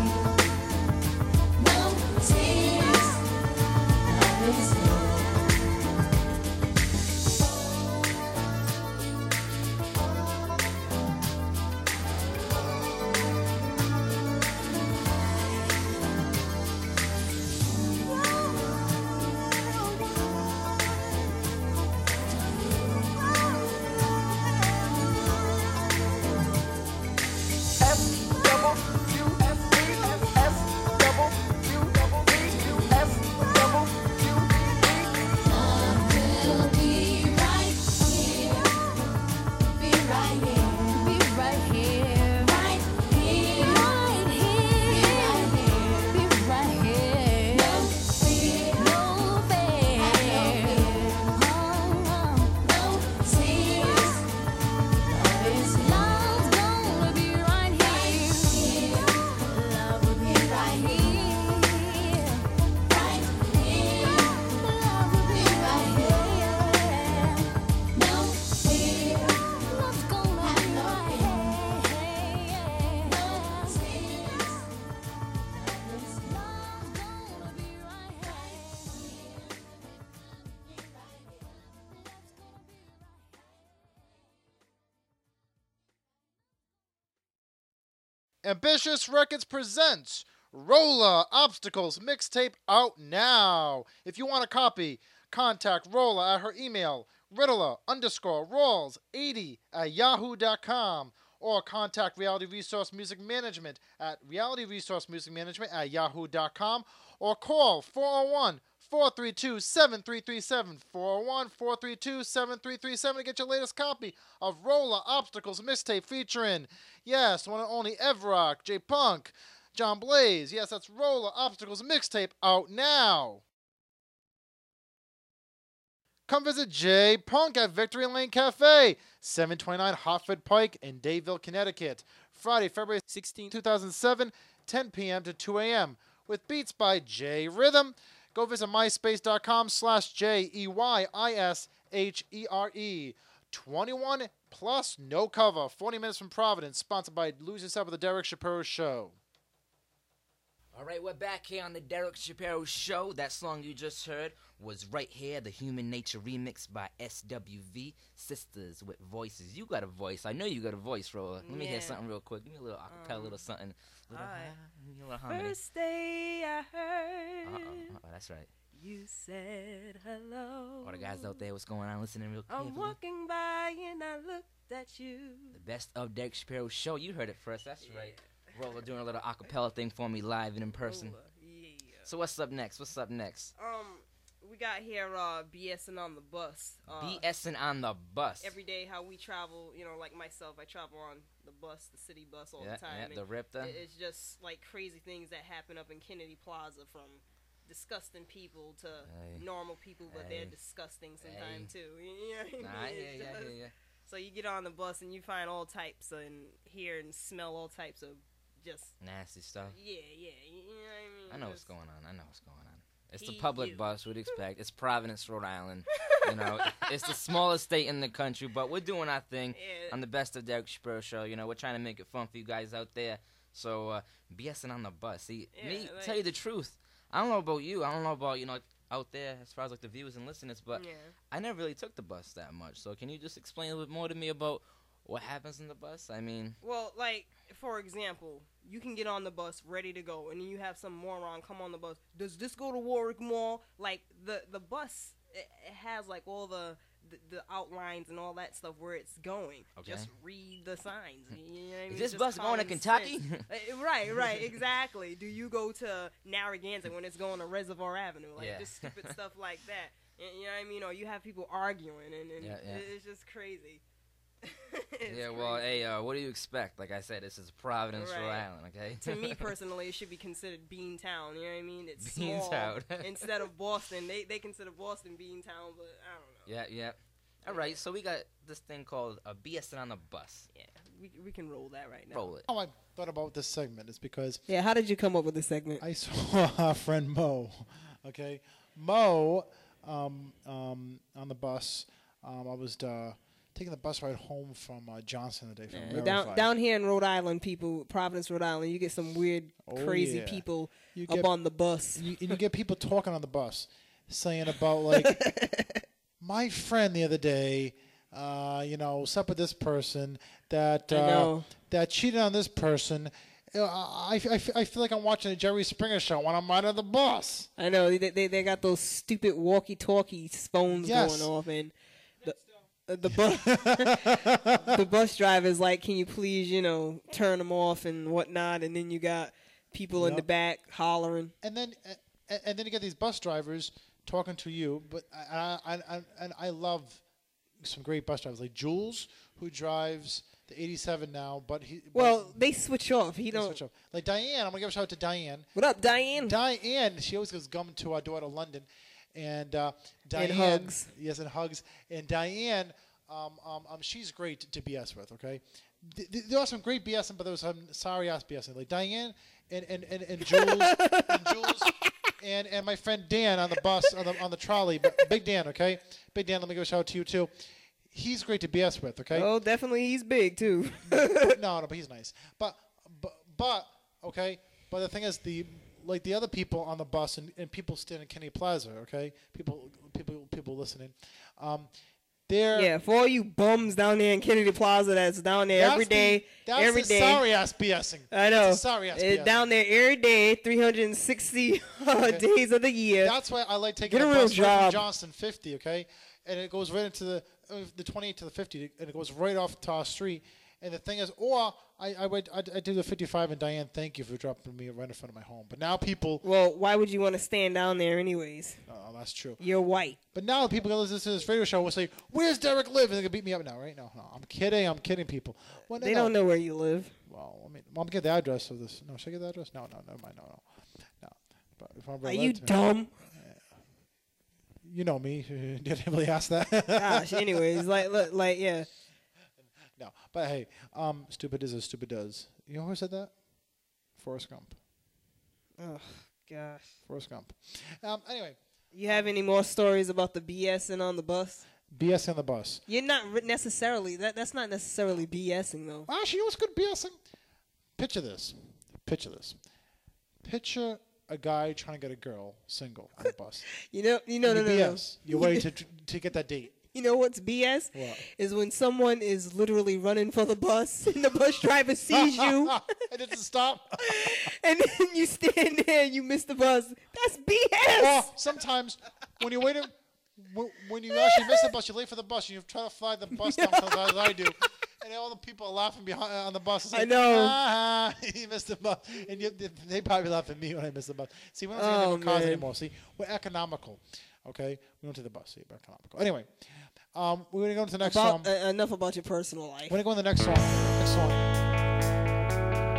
no tears, love is here. Will be right here, be right here, be right here, right here, right here, be right here. No fear, no fear, no tears. Love is love's gonna be right here. Love will be right here, right here. Love will be right here. No fear, love's gonna be right here. No tears. Love is love's gonna be right here. Ambitious Records presents Rolla Obstacles mixtape out now. If you want a copy, contact Rolla at her email, Riddler underscore Rawls eighty at yahoo dot com, or contact Reality Resource Music Management at Reality Resource Music Management at yahoo dot com, or call four oh one, four three two, seven three three seven. four one, four three two, seven three three seven to get your latest copy of Roller Obstacles mixtape featuring, yes, one and only Evrock, J Punk, John Blaze. Yes, that's Roller Obstacles mixtape out now. Come visit J Punk at Victory Lane Cafe, seven twenty-nine Hotford Pike in Dayville, Connecticut. Friday, February sixteenth, two thousand seven, ten p.m. to two a.m. with beats by J Rhythm. Go visit myspace.com slash J E Y I S H E R E. twenty-one plus, no cover. forty minutes from Providence, sponsored by Lose Yourself with the Derek Shapiro Show. All right, we're back here on the Derek Shapiro Show. That song you just heard was Right Here, the Human Nature remix by S W V, Sisters with Voices. You got a voice. I know you got a voice, Roller. Let me Yeah. hear something real quick. Give me a little acapella, Um, little something. Little, alright. give me a little harmony. First day I heard Uh-oh, uh-oh, that's right. you said hello. All the guys out there, what's going on? Listening real I'm carefully. walking by and I looked at you. The best of Derek Shapiro Show. You heard it first. That's right. Roller doing a little acapella thing for me live and in person. Yeah. So what's up next? What's up next? Um, we got here uh BSing on the bus. Uh, BSing on the bus. Every day, how we travel, you know, like myself, I travel on the bus, the city bus all Yeah, the time. yeah, and the Ripta. it- It's just like crazy things that happen up in Kennedy Plaza, from disgusting people to Hey. normal people, but they're Hey. disgusting sometimes Hey. too. You know what I mean? Nah, I hear It's ya, I just- hear ya. So you get on the bus and you find all types and hear and smell all types of just Nasty stuff. yeah, yeah. You know what I mean? I know what's Just- going on. I know what's going on. It's the He, public you. bus. We'd expect. It's Providence, Rhode Island. You know, it's the smallest state in the country, but we're doing our thing Yeah. on the best of Derek Shapiro Show. You know, we're trying to make it fun for you guys out there. So, uh, BSing on the bus. See, me, Yeah, like- tell you the truth, I don't know about you. I don't know about, you know, out there as far as like the viewers and listeners, but Yeah. I never really took the bus that much. So, can you just explain a little bit more to me about what happens in the bus? I mean, Well, like, for example, you can get on the bus ready to go, and then you have some moron come on the bus. Does this go to Warwick Mall? Like, the, the bus, it, it has, like, all the, the the outlines and all that stuff where it's going. Okay. Just read the signs. You know what I Is mean? this Just bus going to common Kentucky? sense. Uh, right, right, exactly. Do you go to Narragansett when it's going to Reservoir Avenue? Like, Yeah. just stupid stuff like that. You know what I mean? Or you have people arguing, and, and Yeah, yeah. it- it's just crazy. It's yeah, well, crazy. hey, uh, what do you expect? Like I said, this is Providence, Rhode Right. Island, okay? To me personally, it should be considered Beantown. You know what I mean? It's Beantown. small instead of Boston. They they consider Boston Beantown, but I don't know. Yeah, yeah. All right, so we got this thing called a BSing on the bus. Yeah, we we can roll that right now. Roll it. How I thought about this segment is because Yeah, how did you come up with this segment? I saw our friend Mo. Okay, Mo, um, um, on the bus. Um, I was uh, taking the bus ride home from uh, Johnson today from Yeah, down Verify. down here in Rhode Island, people, Providence, Rhode Island, you get some weird, Oh, crazy yeah. people You up get- on the bus. You, and you get people talking on the bus, saying about like my friend the other day, uh, you know, slept with this person that I uh, know. that cheated on this person. Uh, I, I, I feel like I'm watching a Jerry Springer show when I'm riding the bus. I know they they, they got those stupid walkie-talkie phones Yes. going off, and the uh, the bus the bus driver's like, "Can you please, you know, turn them off and whatnot?" And then you got people in the Yep. back hollering. And then uh, and then you get these bus drivers talking to you. But I, I, I and I love some great bus drivers like Jules, who drives the eighty-seven now. But he Well, but they switch off. He they don't. switch off. Like Diane, I'm gonna give a shout out to Diane. What up, Diane? Diane, she always goes gum to our daughter London, and uh, Diane hugs. Yes, and hugs. And Diane, um, um, um, she's great to B S with. Okay, th- th- there was some great BSing, but there was some sorry ass BSing. Like Diane and and and, and Jules, and Jules, and and my friend Dan on the bus on the on the trolley. But Big Dan, okay, Big Dan. Let me give a shout out to you too. He's great to B S with. Okay. Oh, definitely, he's big too. no, no, but he's nice. But, but, but, okay. But the thing is, the like the other people on the bus and, and people standing in Kennedy Plaza, okay, people, people, people listening. Um, they're Yeah, for all you bums down there in Kennedy Plaza that's down there That's every the- day, that's every the day. sorry ass BSing. I know. That's the sorry ass Uh, BSing. down there every day, three hundred sixty uh, days of the year. That's why I like taking Get a a real bus right job. from Johnson fifty, okay, and it goes right into the uh, the twenty-eight to the fifty, and it goes right off to our street. And the thing is, or I I wait I, I do the fifty-five and Diane, thank you for dropping me right in front of my home. But now people. Well, why would you want to stand down there anyways? Oh, that's true. You're white. But now people gonna listen to this radio show will say, "Where's Derek live?" And they're gonna beat me up now, right? No, no, I'm kidding. I'm kidding, people. Well, They no. don't know where you live. Well, I mean, Mom, get the address of this. No, should I get the address? No, no, never mind. No, no, no. But if I'm Are allowed you to- dumb? You know me. Did anybody ask that? Gosh. Anyways, like, look, like, yeah. No, but hey, um, stupid is as stupid does. You know who said that? Forrest Gump. Oh gosh. Forrest Gump. Um, anyway, You have any more stories about the BSing on the bus? B S on the bus. You're not re- necessarily that. That's not necessarily BSing though. Actually, you know what's good BSing? Picture this. Picture this. Picture a guy trying to get a girl single on the bus. You know, you know, no, You no, no. B S. You're waiting to to get that date. You know what's B S? What? Is when someone is literally running for the bus and the bus driver sees you and it doesn't stop. and then you stand there and you miss the bus. That's B S. Or sometimes when you're waiting, when, when you actually miss the bus, you're late for the bus, and you try to fly the bus down as I do, and all the people are laughing behind on the bus. It's I like, know. Ah, you missed the bus, and you, they probably laugh at me when I miss the bus. See, we don't take Oh, any cars man. anymore. See, we're economical. Okay, we don't take the bus. See, we're economical. Anyway, um, we're gonna go into the next About, song. uh, enough about your personal life. We're gonna go into the next song. Next song.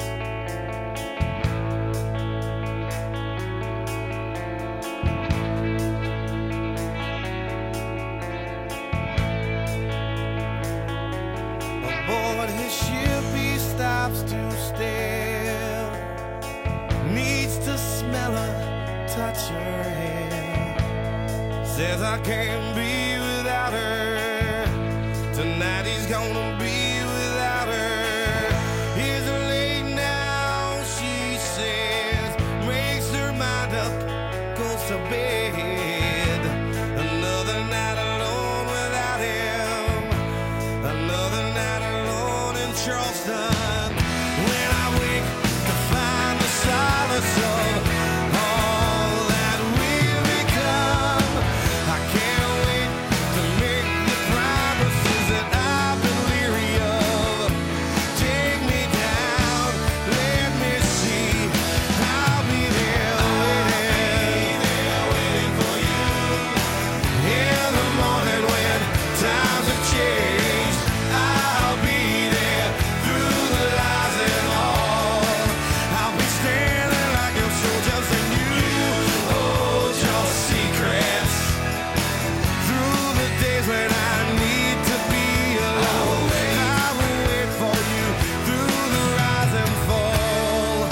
Aboard his ship he stops to stare, needs to smell her, touch her hair, says I can't be without her, tonight he's gonna be without her. Here's late now, she says, makes her mind up, goes to bed, another night alone without him, another night alone in Charleston. When I wake to find the solace of all that we've become, I can't wait to make the promises that I've been leery of. Take me down, let me see, I'll be there waiting, waiting for you. In the morning when times have changed, I'll be there through the lies and all. I'll be standing like a soldier and you hold your secrets. Through the days when I need to be alone, I will wait for you through the rise and fall.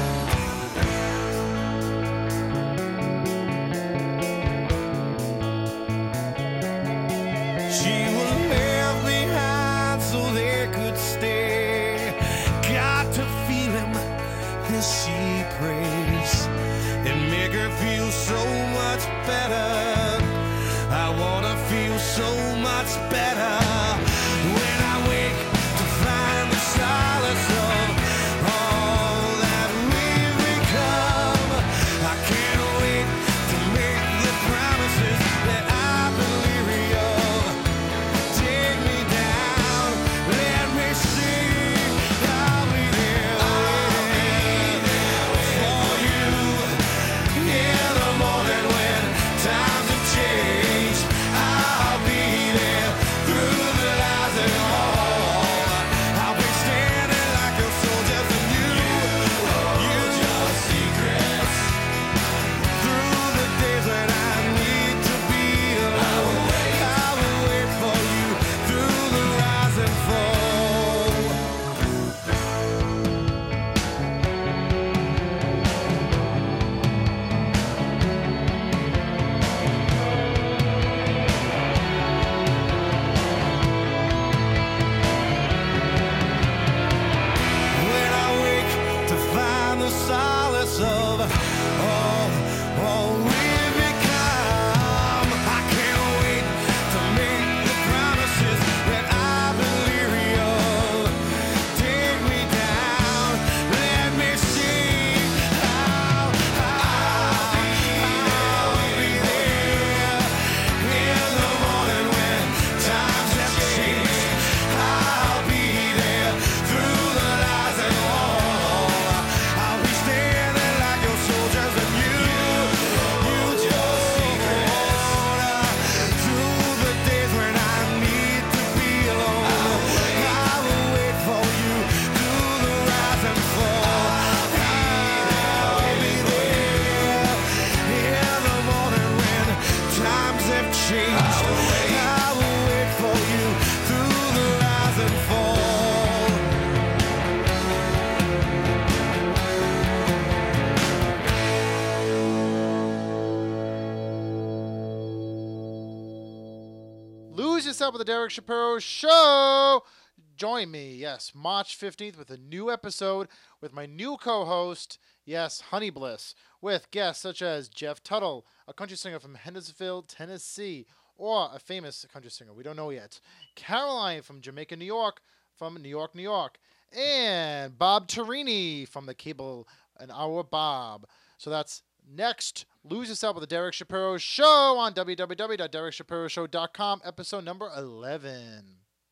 She was left behind so they could stay. Got to feel him, this she prays, and make her feel so much better. I wanna feel so much better. When I wake to find the solace of all that we've become, I can't wait to make the promises that I've been leery of. Take me down, let me see, I'll be there waiting for you. In the morning when times have changed, I'll be there through Yourself with the Derek Shapiro Show. Join me, yes, March fifteenth with a new episode with my new co-host, yes, Honey Bliss, with guests such as Jeff Tuttle, a country singer from Hendersonville, Tennessee, or a famous country singer, we don't know yet, Caroline from Jamaica, New York, from New York, New York, and Bob Torini from the Cable and Our Bob. So that's next. Lose Yourself with the Derek Shapiro Show on w w w dot derek shapiro show dot com, episode number eleven.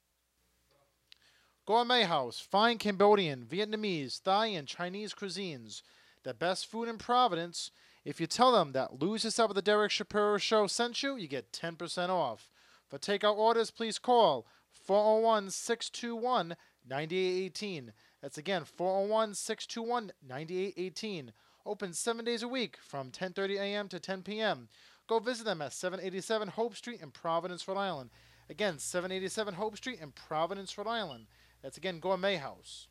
Gourmet House, fine Cambodian, Vietnamese, Thai, and Chinese cuisines. The best food in Providence. If you tell them that Lose Yourself with the Derek Shapiro Show sent you, you get ten percent off. For takeout orders, please call four oh one, six two one, nine eight one eight. That's again, four oh one, six two one, nine eight one eight. Open seven days a week from ten thirty a.m. to ten p.m. Go visit them at seven eighty-seven Hope Street in Providence, Rhode Island. Again, seven eighty-seven Hope Street in Providence, Rhode Island. That's again Gourmet House.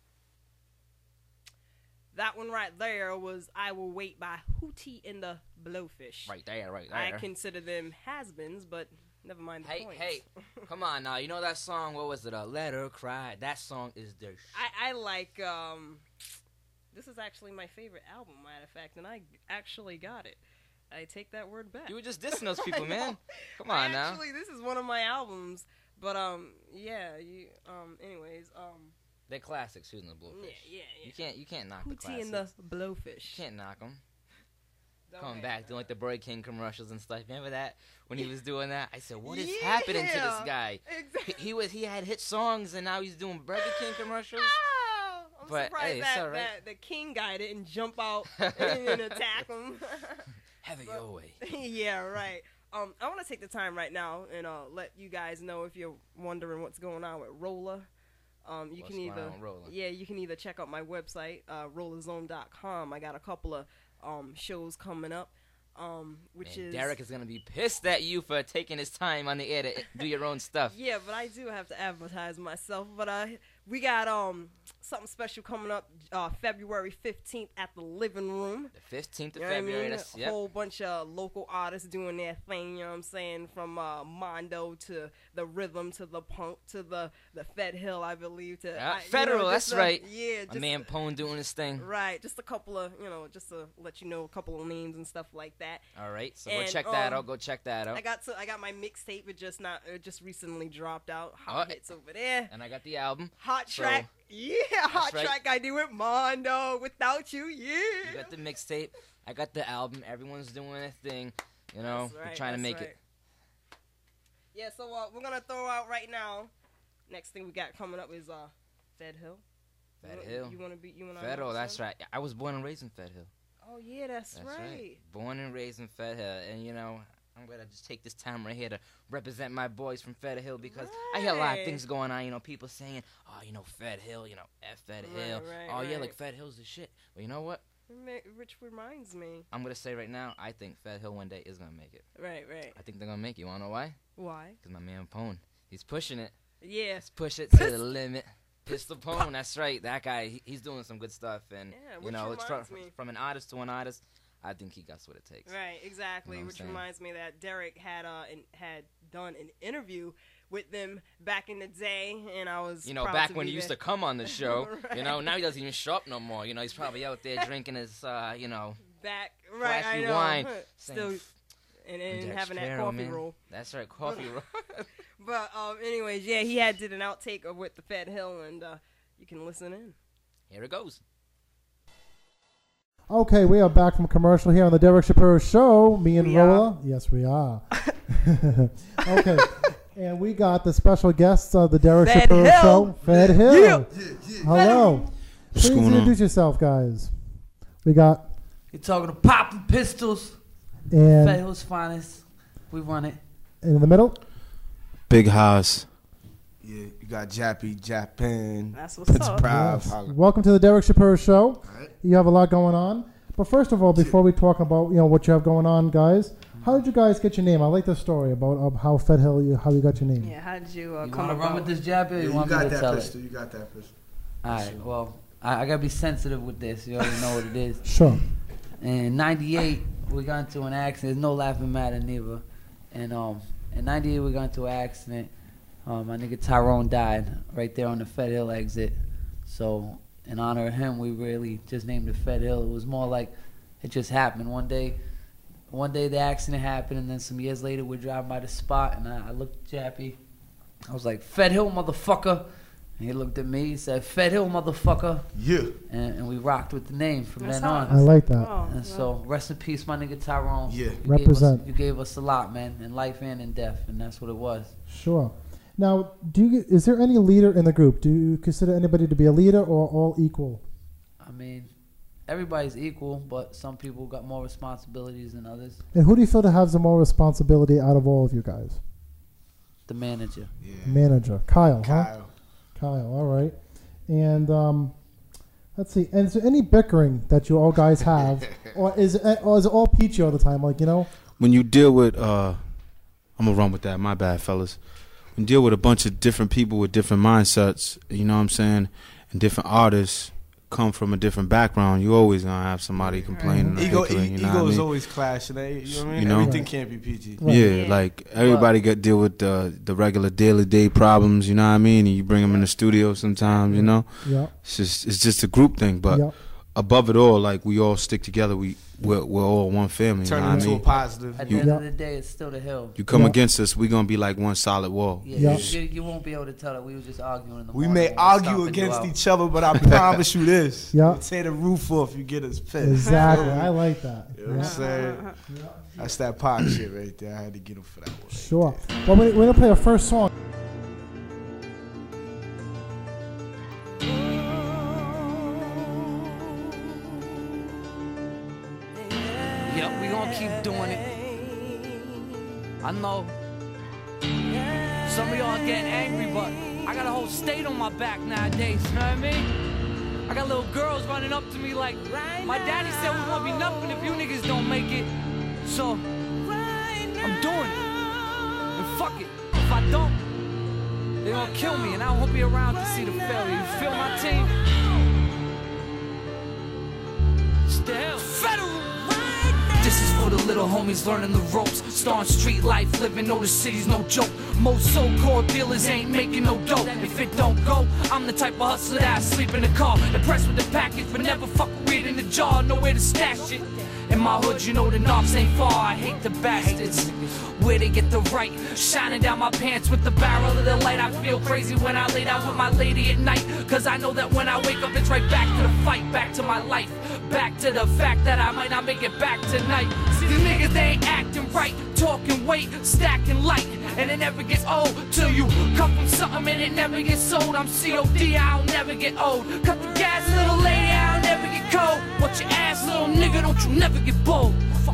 That one right there was I Will Wait by Hootie and the Blowfish. Right there, right there. I consider them has-beens, but never mind the Hey, points. hey, come on now. You know that song, what was it? Uh, Let Her Cry. That song is the sh- I, I like, um, this is actually my favorite album, matter of fact, and I actually got it. I take that word back. You were just dissing those people, I know. man. Come on now. Actually, this is one of my albums, but, um, yeah, you, um, anyways, um, They're classics, Hootie and the Blowfish. Yeah, yeah, yeah. You can't, you can't knock the Hootie classics. and the Blowfish. You can't knock them. Don't Coming hate back, doing like the Burger King commercials and stuff. Remember that when he was doing that? I said, "What is happening to this Yeah, guy? exactly. He, he was, he had hit songs, and now he's doing Burger King commercials." I'm But, surprised hey, it's that, all right. that the King guy didn't jump out and, and attack him. Have it your way. Yeah, right. Um, I want to take the time right now and uh, let you guys know if you're wondering what's going on with Rolla. Um, you What's can going either on with Rolla? yeah, you can either check out my website, uh, rolla zone dot com. I got a couple of um, shows coming up, um, which Man, is Derek is gonna be pissed at you for taking his time on the air to do your own stuff. Yeah, but I do have to advertise myself. But uh, we got um something special coming up uh, February fifteenth at the Living Room. The fifteenth of You know what I February. mean? That's A yep. whole bunch of local artists doing their thing, you know what I'm saying? From uh, Mondo to the rhythm to the punk to the, the Fed Hill, I believe. To Yeah, I- you Federal, know, that's just a- right. Yeah, My just man Pone doing his thing. Right, just a couple of, you know, just to let you know a couple of names and stuff like that. All right, so And, go check that um, out. Go check that out. I got to, I got my mixtape. It just not, it just recently dropped out. Oh, Hot hits over there. And I got the album. Hot So, track, yeah, hot right. track. I do with Mondo. Without you, You yeah. got the mixtape. I got the album. Everyone's doing their thing. You know, That's we're right, trying to that's make right. it. Yeah, so uh, we're gonna throw out right now. Next thing we got coming up is uh, Fed Hill. Fed you wanna, Hill. You wanna be? You wanna? Federal, announce that's them? right. I was born and raised in Fed Hill. Oh yeah, that's, That's right. right. Born and raised in Fed Hill. And, you know, I'm going to just take this time right here to represent my boys from Fed Hill because I hear a lot of Right. things going on. You know, people saying, oh, you know, Fed Hill, you know, F Fed Right, Hill. right, oh, yeah, right. like Fed Hill's the shit. Well, you know what? Remi- Which reminds me. I'm going to say right now, I think Fed Hill one day is going to make it. Right, right. I think they're going to make it. You want to know why? Why? Because my man Pone, he's pushing it. Yeah. Let's push it to the limit. Pistol Pone, that's right. That guy, he, he's doing some good stuff. And, Yeah, you which know, it's from, reminds me- from an artist to an artist. I think he got what it takes. Right, exactly. You know what I'm Which saying? reminds me that Derek had uh an, had done an interview with them back in the day, and I was You know, proud back to when be he used there. to come on the show, you know, Right. now he doesn't even show up no more. You know, he's probably out there drinking his, uh, you know, back right, I flashy know. wine. Still, saying, and, and Derek having that Shapiro, coffee man. roll. That's right, coffee roll. But um, anyways, yeah, he had did an outtake of with the Fed Hill, and uh, you can listen in. Here it goes. Okay, we are back from commercial here on the Derek Shapiro Show. Me and We Rolla. Yes, we are. Okay. And we got the special guests of the Derek Fed Shapiro Hill. Show. Fed Hill. Yeah. Yeah, yeah. Hello. What's Please going on? introduce yourself, guys. We got You're talking to Poppin' Pistols. And- Fed Hill's finest. We run it. in the middle. Big House. Yeah, you got Jappy, Japan. That's what's Pitts up. Proud. Yes. Welcome to the Derek Shapiro Show. right. You have a lot going on. But first of all, before we talk about you know what you have going on, guys, how did you guys get your name? I like the story about uh, how Fed Hill, you, how you got your name. Yeah, how did you uh, You come want to run about? with this jab or Yeah, you you want got me to that tell pistol. it? You got that pistol. All right, well, I, I got to be sensitive with this. You already know what it is. Sure. In ninety-eight, we got into an accident. There's no laughing matter neither. And um, in ninety-eight we got into an accident. Um, my nigga Tyrone died right there on the Fed Hill exit. So in honor of him, we really just named it Fed Hill. It was more like it just happened one day. One day the accident happened, and then some years later we're driving by the spot, and I, I looked at Jappy. I was like, Fed Hill, motherfucker. And he looked at me, he said, Fed Hill, motherfucker. Yeah. And, and we rocked with the name from That's then on. hot. I like that. Oh, and so, rest in peace, my nigga Tyrone. Yeah. You Represent. Gave us, you gave us a lot, man, in life and in death, and that's what it was. Sure. Now, do you is there any leader in the group? Do you consider anybody to be a leader or all equal? I mean, everybody's equal, but some people got more responsibilities than others. And who do you feel to have the more responsibility out of all of you guys? The manager. Manager. Kyle, huh? Kyle. Kyle, all right. And um, let's see. And is there any bickering that you all guys have? or is it, or is it all peachy all the time? Like, you know? When you deal with, uh, I'm going to run with that. My bad, fellas. When you deal with a bunch of different people with different mindsets, you know what I'm saying, and different artists come from a different background, you always going to have somebody complaining. Ego, bickering, e- you know ego what I is mean? always clashing. Eh? You know what I mean? You know? Everything can't be P G. Yeah, yeah, like everybody got deal with the the regular daily day problems. You know what I mean? And you bring them in the studio sometimes. You know, Yeah. it's just it's just a group thing. But Yeah. above it all, like we all stick together. We we're, we're all one family. Turn you it know what into I a mean? positive. At You- the end of the day, it's still the hill. You come Yeah. against us, we gonna be like one solid wall. Yeah, You, you won't be able to tell that we were just arguing in the We morning. may when we're argue stomping you against out. each other, but I promise you this. Yeah. We'll tear the roof off, you get us pissed. Exactly. I like that. You know what I'm saying? That's that pop shit right there. I had to get him for that one. Sure. Well, we- we're going to play our first song. Yep, we gonna keep doing it. I know some of y'all are getting angry, but I got a whole state on my back nowadays, you know what I mean? I got little girls running up to me like, my daddy said we won't be nothing if you niggas don't make it. So, I'm doing it. And fuck it, if I don't, they're gonna kill me and I won't be around to see the failure. You feel my team? It's the hell. Federal! This is for the little homies learning the ropes. Starting street life, living, know the city's no joke. Most so-called dealers ain't making no dough. If it don't go, I'm the type of hustler that I sleep in the car. Impressed with the package, but never fuck with it in the jar. Nowhere to stash it. In my hood, you know the knobs ain't far. I hate the bastards. Where they get the right, shining down my pants with the barrel of the light. I feel crazy when I lay down with my lady at night, cause I know that when I wake up it's right back to the fight, back to my life, back to the fact that I might not make it back tonight. See, these niggas, they ain't acting right, talking weight, stacking light, and it never gets old till you come from something and it never gets sold. I'm C O D, I'll never get old. Cut the gas, little lady, I'll never get cold. Watch your ass, little nigga, don't you never get bold.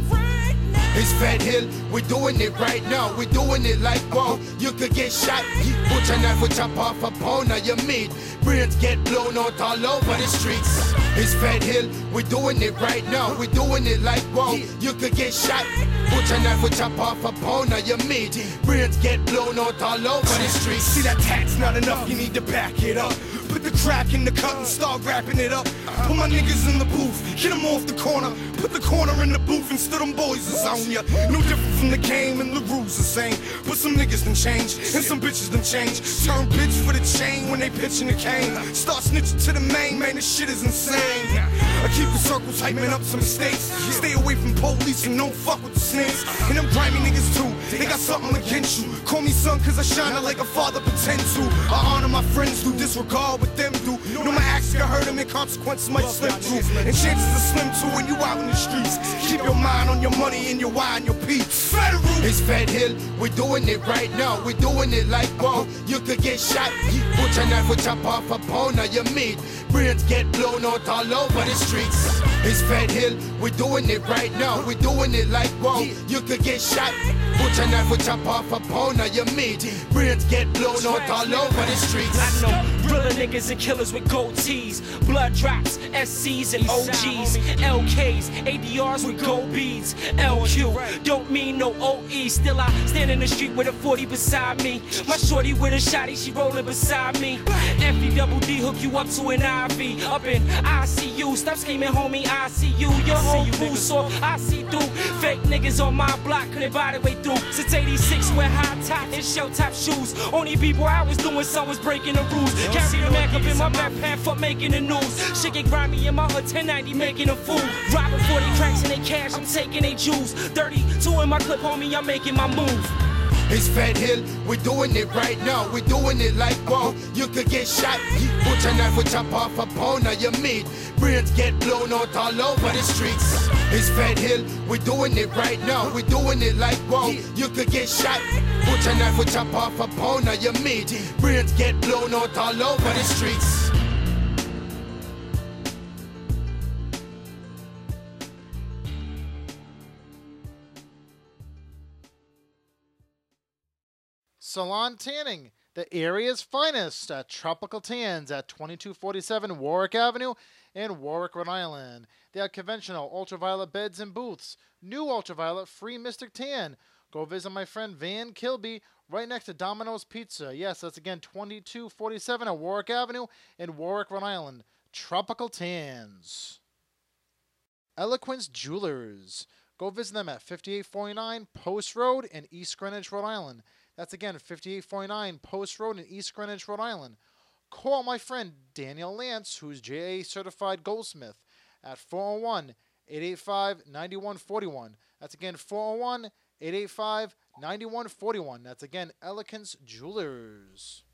It's Fed Hill, we're doing it right now. We're doing it like wow. You could get shot, put your knife, would chop off a pound of your meat. Brains get blown out all over the streets. It's Fed Hill, we're doing it right now. We're doing it like wow. You could get shot, put your knife, would chop off a pound of your meat. Brains get blown out all over the streets. See, that tat's not enough, you need to back it up. Put the crack in the cut and start wrapping it up. Put my niggas in the booth, get them off the corner. Put the corner in the booth and stood them boys is on ya. No different from the game and the rules the same. But some niggas done change and some bitches done change. Turn bitch for the chain when they pitching the cane. Start snitching to the main, man, this shit is insane. I keep the circles hyping up some mistakes. Stay away from police and don't fuck with the snakes. And them grimy niggas too, they got something against you. Call me son cause I shine like a father pretend to. I honor my friends who disregard what them do. Know my acts can hurt them and consequences might slip through. And chances are slim too when you out in the streets. Keep your mind on your money and your why and your peace. Federal. It's Fed Hill, we're doing it right now. We're doing it like wow. You could get shot, put your knife, would chop off a pound of your meat. Brains get blown out all over the streets. It's Fed Hill, we're doing it right now. We're doing it like wow. You could get shot, put your knife, would chop off a pound of your meat. Brains get blown out all over the streets. I know realer niggas and killers with gold tees, blood drops, S Cs and O Gs, L Ks, A D Rs with gold beads, L Q, don't mean no O E. Still I stand in the street with a forty beside me. My shorty with a shotty, she rolling beside me. F E double D hook you up to an I V. Up in I C U, stop scheming homie, I see you. Your whole crew so I see through. Fed Fake niggas on my block couldn't buy their way through. Since eighty-six, wear high top and shell top shoes. Only people I was doing so was breaking the rules. Carry the Mac up in my backpack for making the news. Shit get grimy in my hood, ten ninety making a fool. Robbing forty cracks in they cash, I'm taking they jewels. thirty-two in my clip, homie, I'm making my move. It's Fed Hill, we're doing it right now. We're doing it like whoa, you could get shot. Put your knife will chop off a bone of your meat. Brains get blown out all over the streets. It's Fed Hill, we're doing it right now. We're doing it like whoa, you could get shot. Put your knife will chop off a bone of your meat. Brains get blown out all over the streets. Salon Tanning, the area's finest at Tropical Tans at twenty-two forty-seven Warwick Avenue in Warwick, Rhode Island. They have conventional ultraviolet beds and booths, new ultraviolet free Mystic Tan. Go visit my friend Van Kilby right next to Domino's Pizza. Yes, that's again twenty-two forty-seven at Warwick Avenue in Warwick, Rhode Island. Tropical Tans. Eloquence Jewelers. Go visit them at fifty-eight forty-nine Post Road in East Greenwich, Rhode Island. That's again fifty-eight forty-nine Post Road in East Greenwich, Rhode Island. Call my friend Daniel Lance, who's J A certified goldsmith, at four oh one, eight eight five, nine one four one. That's again four oh one, eight eight five, nine one four one. That's again Elegance Jewelers.